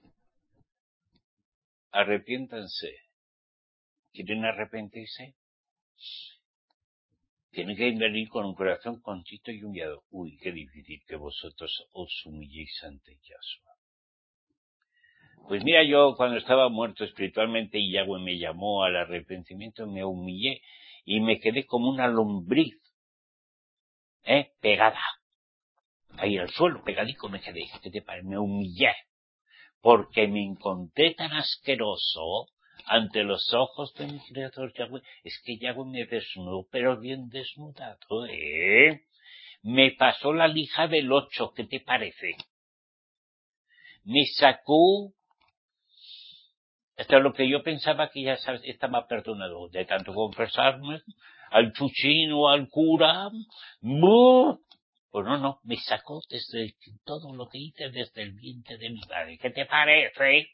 Arrepiéntanse. ¿Quieren arrepentirse? Tienen que venir con un corazón contrito y humillado. Uy, qué difícil que vosotros os humilléis ante Yahshua. Pues mira, yo cuando estaba muerto espiritualmente y Yahweh me llamó al arrepentimiento, me humillé y me quedé como una lombriz, ¿eh? Pegada. Ahí al suelo, pegadico me quedé. ¿Qué te parece? Me humillé. Porque me encontré tan asqueroso ante los ojos de mi Creador Yahweh. Es que Yahweh me desnudó, pero bien desnudado, ¿eh? Me pasó la lija del ocho, ¿qué te parece? Me sacó hasta lo que yo pensaba que ya estaba perdonado, de tanto confesarme al chuchino, al cura. ¡Buh! Pues no, no, me sacó desde todo lo que hice desde el vientre de mi padre. ¿Qué te parece?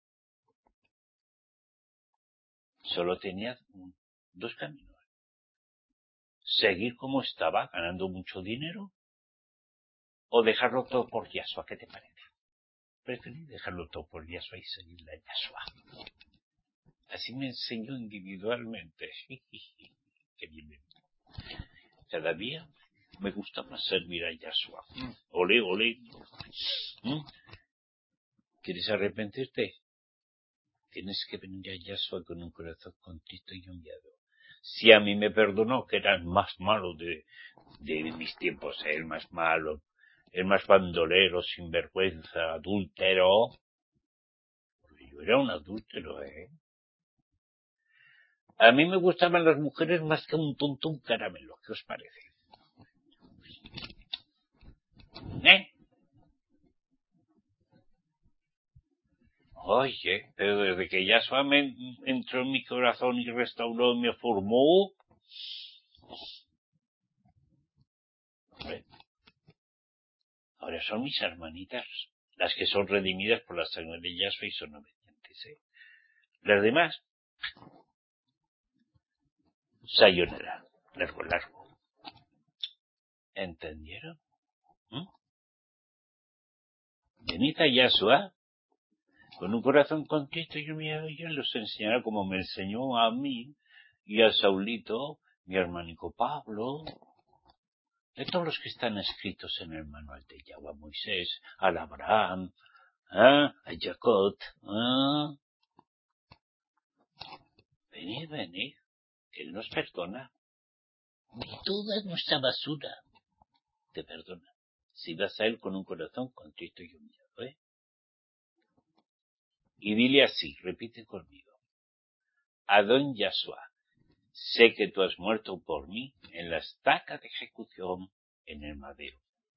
Solo tenía dos caminos. Seguir como estaba, ganando mucho dinero, o dejarlo todo por Yahshua. ¿Qué te parece? Preferí dejarlo todo por Yahshua y seguir la Yahshua. Así me enseñó individualmente. Qué bien. Cada día me gusta más servir a Yahshua. Mm. Olé, olé. ¿Mm? ¿Quieres arrepentirte? Tienes que venir a Yahshua con un corazón contrito y humillado. Si a mí me perdonó, que era el más malo de, de mis tiempos, ¿eh? el más malo, el más bandolero, sinvergüenza, adúltero, porque yo era un adúltero, ¿eh? A mí me gustaban las mujeres más que un tonto, un caramelo. ¿Qué os parece? ¿Eh? Oye, pero desde que Yahshua me entró en mi corazón y restauró y me formó, hombre, ahora son mis hermanitas, las que son redimidas por la sangre de Yahshua y son obedientes, ¿eh? Las demás, sayonara, largo, largo. ¿Entendieron? ¿Mm? Venid a Yahshua con un corazón contrito y humillado, y yo los enseñaré como me enseñó a mí y a Saulito mi hermanico Pablo, de todos los que están escritos en el manual de Yahweh, a Moisés, al Abraham, ¿eh? a Jacob, ¿eh? venid, venid, que Él nos perdona. Y toda nuestra basura te perdona. Si vas a Él con un corazón contrito y humillado, ¿eh? Y dile así, repite conmigo. Adón Yahshua, sé que tú has muerto por mí en la estaca de ejecución en el madero.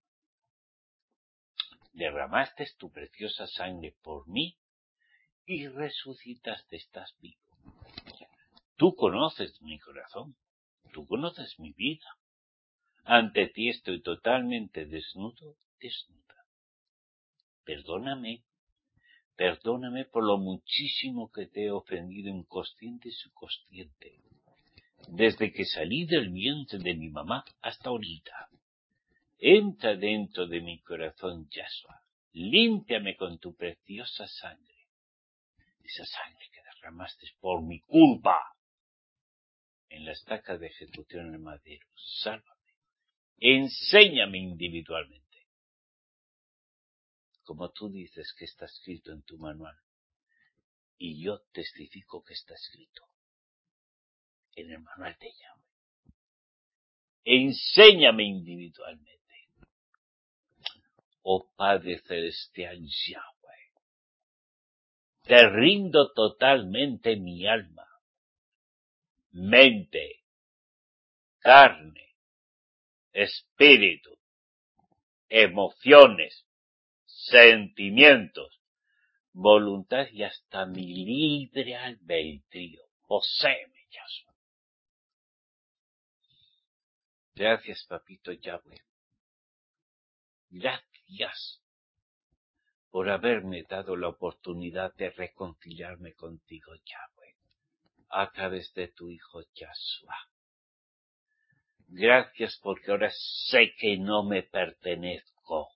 Derramaste tu preciosa sangre por mí y resucitaste, estás vivo. Tú conoces mi corazón, tú conoces mi vida. Ante ti estoy totalmente desnudo, desnuda. Perdóname, perdóname por lo muchísimo que te he ofendido inconsciente y subconsciente, desde que salí del vientre de mi mamá hasta ahorita. Entra dentro de mi corazón, Yahshua. Límpiame con tu preciosa sangre. Esa sangre que derramaste por mi culpa en la estaca de ejecución en el madero. Sálvame. Enséñame individualmente. Como tú dices que está escrito en tu manual. Y yo testifico que está escrito en el manual de Yahweh. Enséñame individualmente. Oh Padre Celestial Yahweh, te rindo totalmente mi alma, mente, carne, espíritu, emociones, sentimientos, voluntad y hasta mi libre albedrío. Poséeme, Yahshua. Gracias, papito Yahweh. Gracias por haberme dado la oportunidad de reconciliarme contigo, Yahweh, a través de tu Hijo Yahshua. Gracias porque ahora sé que no me pertenezco.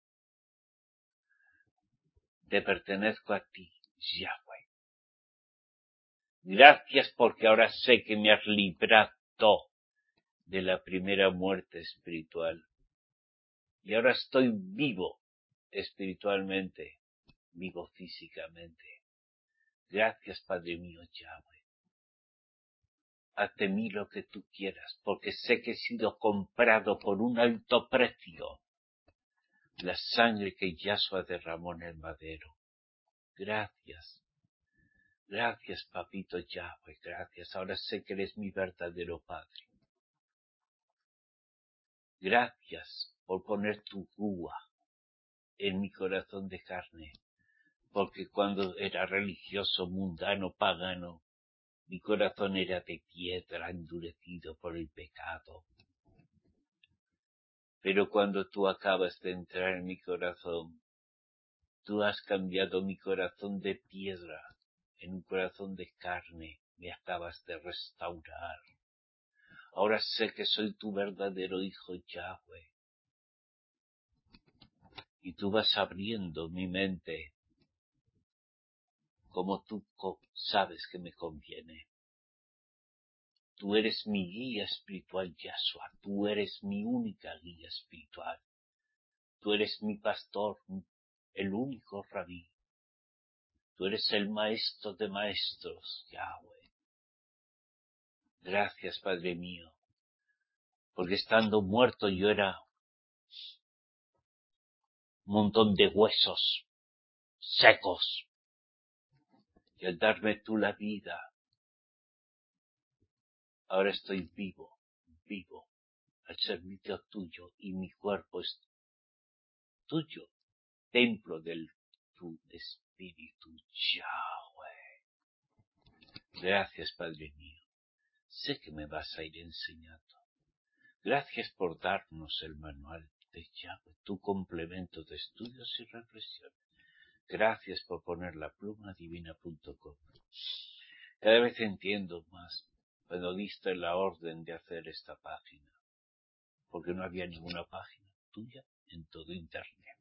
Te pertenezco a ti, Yahweh. Gracias porque ahora sé que me has librado de la primera muerte espiritual. Y ahora estoy vivo espiritualmente, vivo físicamente. Gracias, Padre mío, Yahweh. Haz de mí lo que tú quieras, porque sé que he sido comprado por un alto precio. La sangre que Yahshua derramó en el madero. Gracias. Gracias, papito Yahweh, gracias. Ahora sé que eres mi verdadero Padre. Gracias por poner tu rúa en mi corazón de carne, porque cuando era religioso, mundano, pagano, mi corazón era de piedra, endurecido por el pecado. Pero cuando tú acabas de entrar en mi corazón, tú has cambiado mi corazón de piedra en un corazón de carne, me acabas de restaurar. Ahora sé que soy tu verdadero Hijo Yahweh. Y tú vas abriendo mi mente como tú sabes que me conviene. Tú eres mi guía espiritual, Yahshua. Tú eres mi única guía espiritual. Tú eres mi pastor, el único rabí. Tú eres el maestro de maestros, Yahweh. Gracias, Padre mío, porque estando muerto yo era un montón de huesos secos. Y al darme tú la vida, ahora estoy vivo, vivo, al servicio tuyo, y mi cuerpo es tuyo, templo del tu Espíritu, Yahweh. Gracias, Padre mío. Sé que me vas a ir enseñando. Gracias por darnos el manual de Yahweh, tu complemento de estudios y reflexiones. Gracias por poner la pluma divina punto com. Cada vez entiendo más cuando diste la orden de hacer esta página, porque no había ninguna página tuya en todo Internet.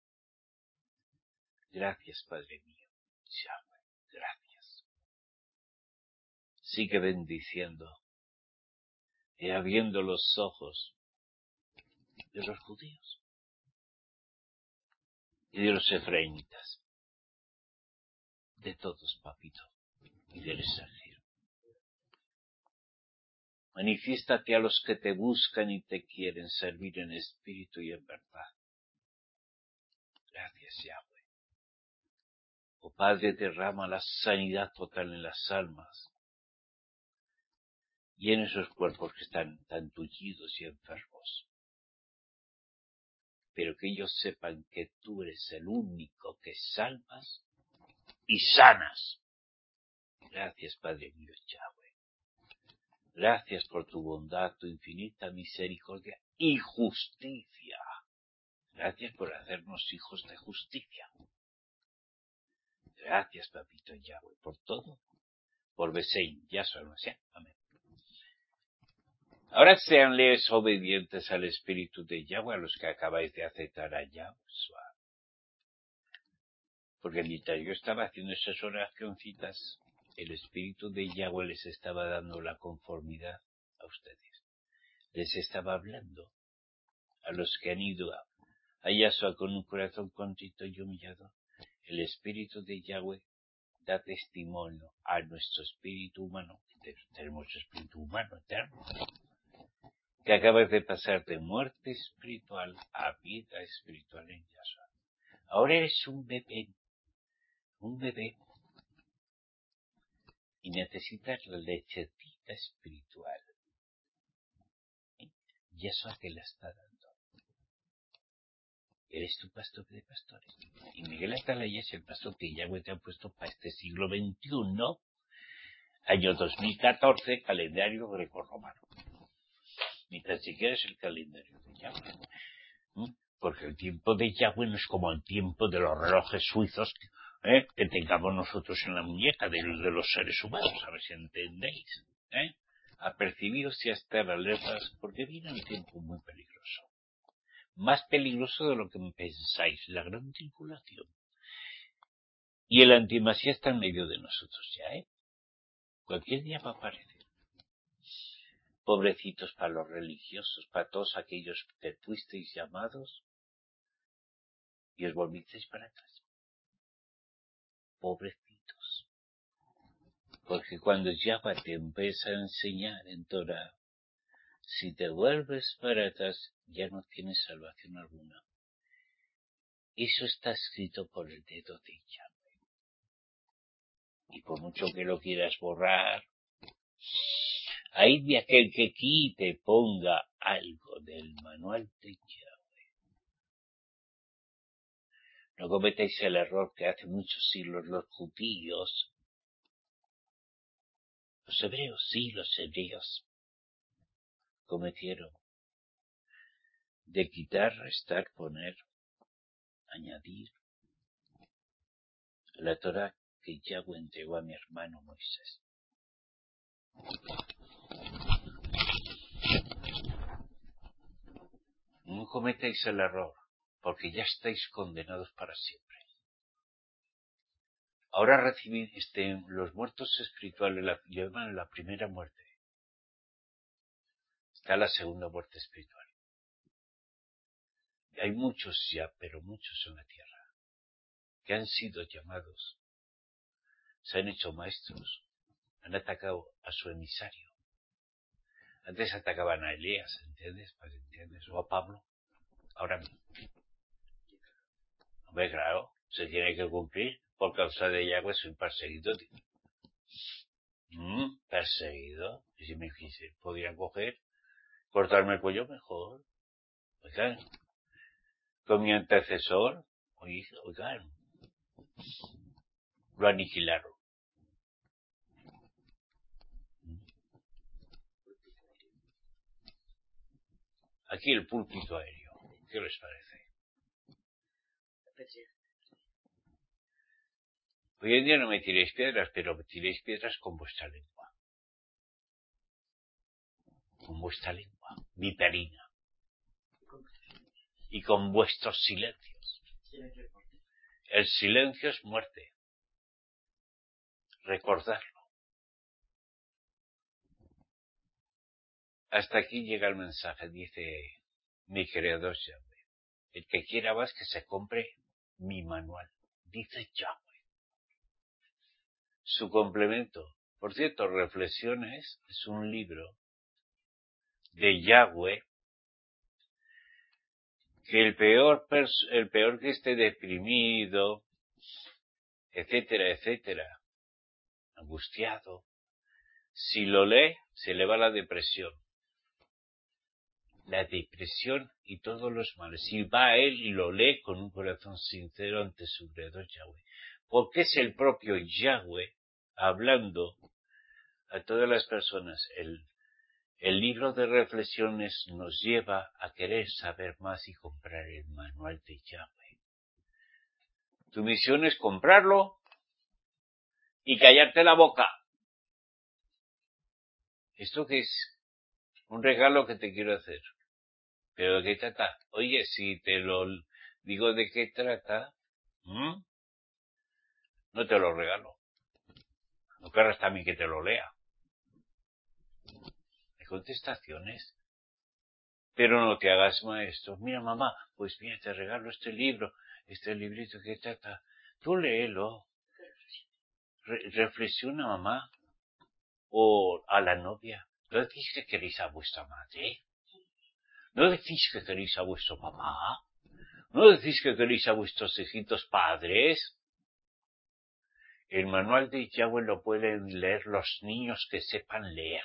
Gracias, Padre mío, Yahweh, gracias. Sigue bendiciendo y abriendo los ojos de los judíos y de los efraimitas, de todos, papito, y del extranjero. Manifiéstate a los que te buscan y te quieren servir en espíritu y en verdad. Gracias, Yahweh. Oh Padre, derrama la sanidad total en las almas y en esos cuerpos que están tan tullidos y enfermos. Pero que ellos sepan que tú eres el único que salvas y sanas. Gracias, Padre mío, Yahweh. Gracias por tu bondad, tu infinita misericordia y justicia. Gracias por hacernos hijos de justicia. Gracias, papito Yahweh, por todo. Por Besein, Yahshua Mashiach. Amén. Ahora seanles obedientes al Espíritu de Yahweh, a los que acabáis de aceptar a Yahshua. Porque mientras yo estaba haciendo esas oracioncitas, el Espíritu de Yahweh les estaba dando la conformidad a ustedes. Les estaba hablando a los que han ido a, a Yahshua con un corazón contrito y humillado. El Espíritu de Yahweh da testimonio a nuestro espíritu humano, que tenemos espíritu humano eterno, que acabas de pasar de muerte espiritual a vida espiritual en Yahshua. Ahora eres un bebé, un bebé, y necesitas la lechecita espiritual. Yahshua te la está dando. Eres tu pastor de pastores. Y Miguel Atalaya es el pastor que Yahweh te ha puesto para este siglo veintiuno, año dos mil catorce, calendario grecorromano. Ni tan siquiera es el calendario de Yahweh. ¿Mm? Porque el tiempo de Yahweh no es como el tiempo de los relojes suizos ¿eh? que tengamos nosotros en la muñeca de, de los seres humanos, a ver si entendéis. ¿eh? Apercibiros y a estar alertas, porque viene un tiempo muy peligroso. Más peligroso de lo que pensáis, la gran tribulación. Y el antimasía está en medio de nosotros ya, ¿eh? Cualquier día va a aparecer. Pobrecitos para los religiosos, para todos aquellos que fuisteis llamados y os volvisteis para atrás. Pobrecitos. Porque cuando Yahweh te empieza a enseñar en Torah, si te vuelves para atrás, ya no tienes salvación alguna. Eso está escrito por el dedo de Yahweh. Y por mucho que lo quieras borrar, ahí de aquel que quite ponga algo del manual de Yahweh. No cometáis el error que hace muchos siglos los judíos, los hebreos, sí, los hebreos, cometieron. De quitar, restar, poner, añadir a la Torah que Yahweh entregó a mi hermano Moisés. No cometáis el error, porque ya estáis condenados para siempre. Ahora recibid este, los muertos espirituales, la, llaman la primera muerte. Está la segunda muerte espiritual. Y hay muchos ya, pero muchos en la tierra, que han sido llamados, se han hecho maestros, han atacado a su emisario. Antes atacaban a Elías, ¿entiendes? Pues, ¿entiendes? O a Pablo. Ahora no. Hombre, claro, se tiene que cumplir. Por causa de Yahweh soy perseguido. ¿Mm? ¿Perseguido? Y si me quise, podría coger, cortarme el cuello mejor. Oigan, con mi antecesor, oigan, lo aniquilaron. Aquí el púlpito aéreo. ¿Qué les parece? Hoy en día no me tiréis piedras, pero me tiréis piedras con vuestra lengua. Con vuestra lengua, viperina. Y con vuestros silencios. El silencio es muerte. Recordarlo. Hasta aquí llega el mensaje, dice mi creador Yahweh. El que quiera más que se compre mi manual, dice Yahweh. Su complemento. Por cierto, Reflexiones es un libro de Yahweh que el peor, el peor que esté deprimido, etcétera, etcétera, angustiado, si lo lee, se le va la depresión. La depresión y todos los males. Si va a él y lo lee con un corazón sincero ante su creador Yahweh. Porque es el propio Yahweh hablando a todas las personas. El, el libro de Reflexiones nos lleva a querer saber más y comprar el manual de Yahweh. Tu misión es comprarlo y callarte la boca. ¿Esto qué es? Un regalo que te quiero hacer. ¿Pero de qué trata? Oye, si te lo digo de qué trata, ¿m? no te lo regalo. No querrás también que te lo lea. Hay contestaciones. Pero no te hagas maestro. Mira, mamá, pues mira, te regalo este libro, este librito que trata. Tú léelo. Re- reflexiona, mamá. O a la novia. ¿No decís que queréis a vuestra madre? ¿No decís que queréis a vuestro papá? ¿No decís que queréis a vuestros hijitos padres? El manual de Yahweh lo pueden leer los niños que sepan leer.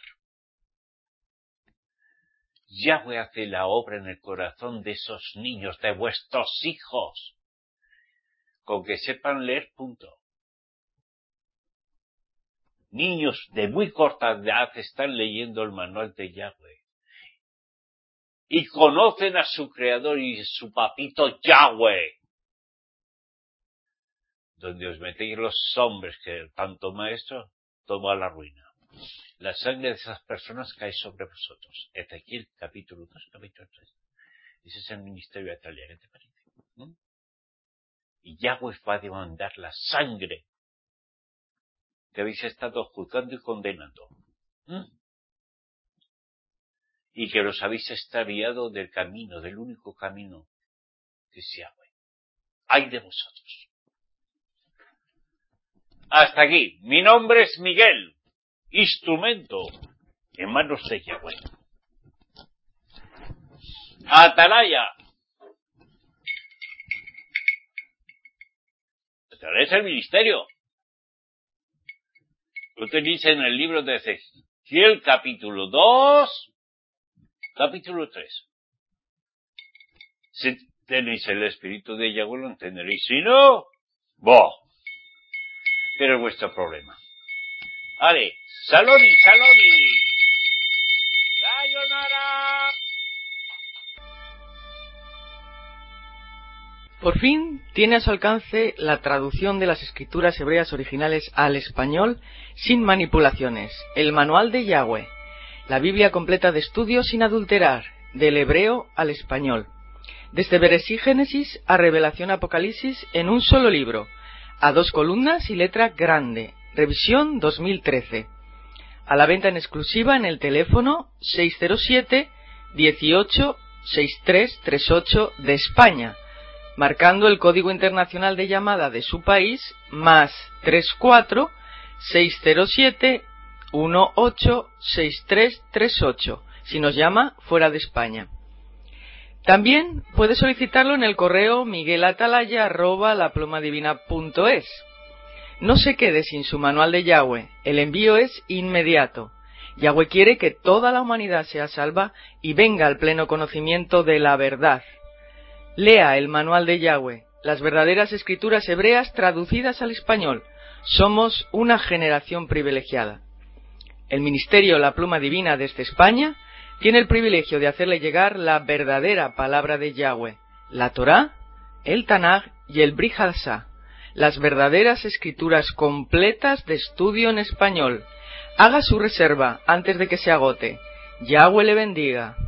Yahweh hace la obra en el corazón de esos niños, de vuestros hijos. Con que sepan leer, punto. Niños de muy corta edad están leyendo el manual de Yahweh. Y conocen a su creador y su papito Yahweh. Donde os metéis los hombres que tanto maestro toma la ruina. La sangre de esas personas cae sobre vosotros. Ezequiel capítulo dos, capítulo tres. Ese es el ministerio de Atalia, ¿qué te parece? ¿Mm? Y Yahweh va a demandar la sangre que habéis estado juzgando y condenando. ¿Mm? Y que los habéis extraviado del camino, del único camino que es Yahweh. ¡Ay de vosotros! Hasta aquí. Mi nombre es Miguel. Instrumento en manos de Yahweh. Atalaya. Atalaya es el ministerio. Lo tenéis en el libro de Ezequiel, capítulo dos, capítulo tres. Si tenéis el espíritu de Yahweh, lo entenderéis. Si no, ¡boh! Pero es vuestro problema. Vale, saloni, saloni. Sayonara. Por fin tiene a su alcance la traducción de las escrituras hebreas originales al español sin manipulaciones, el Manual de Yahweh, la Biblia completa de estudio sin adulterar, del hebreo al español, desde Bereshit Génesis a Revelación Apocalipsis en un solo libro, a dos columnas y letra grande, revisión dos mil trece, a la venta en exclusiva en el teléfono seis cero siete, dieciocho, sesenta y tres treinta y ocho de España, marcando el código internacional de llamada de su país, más treinta y cuatro, seiscientos siete, dieciocho, sesenta y tres treinta y ocho, si nos llama fuera de España. También puede solicitarlo en el correo miguelatalaya arroba laplumadivina punto es. No se quede sin su manual de Yahweh, el envío es inmediato. Yahweh quiere que toda la humanidad sea salva y venga al pleno conocimiento de la verdad. Lea el manual de Yahweh, las verdaderas escrituras hebreas traducidas al español. Somos una generación privilegiada. El Ministerio La Pluma Divina desde España tiene el privilegio de hacerle llegar la verdadera palabra de Yahweh, la Torá, el Tanaj y el Brit Hadashah, las verdaderas escrituras completas de estudio en español. Haga su reserva antes de que se agote. Yahweh le bendiga.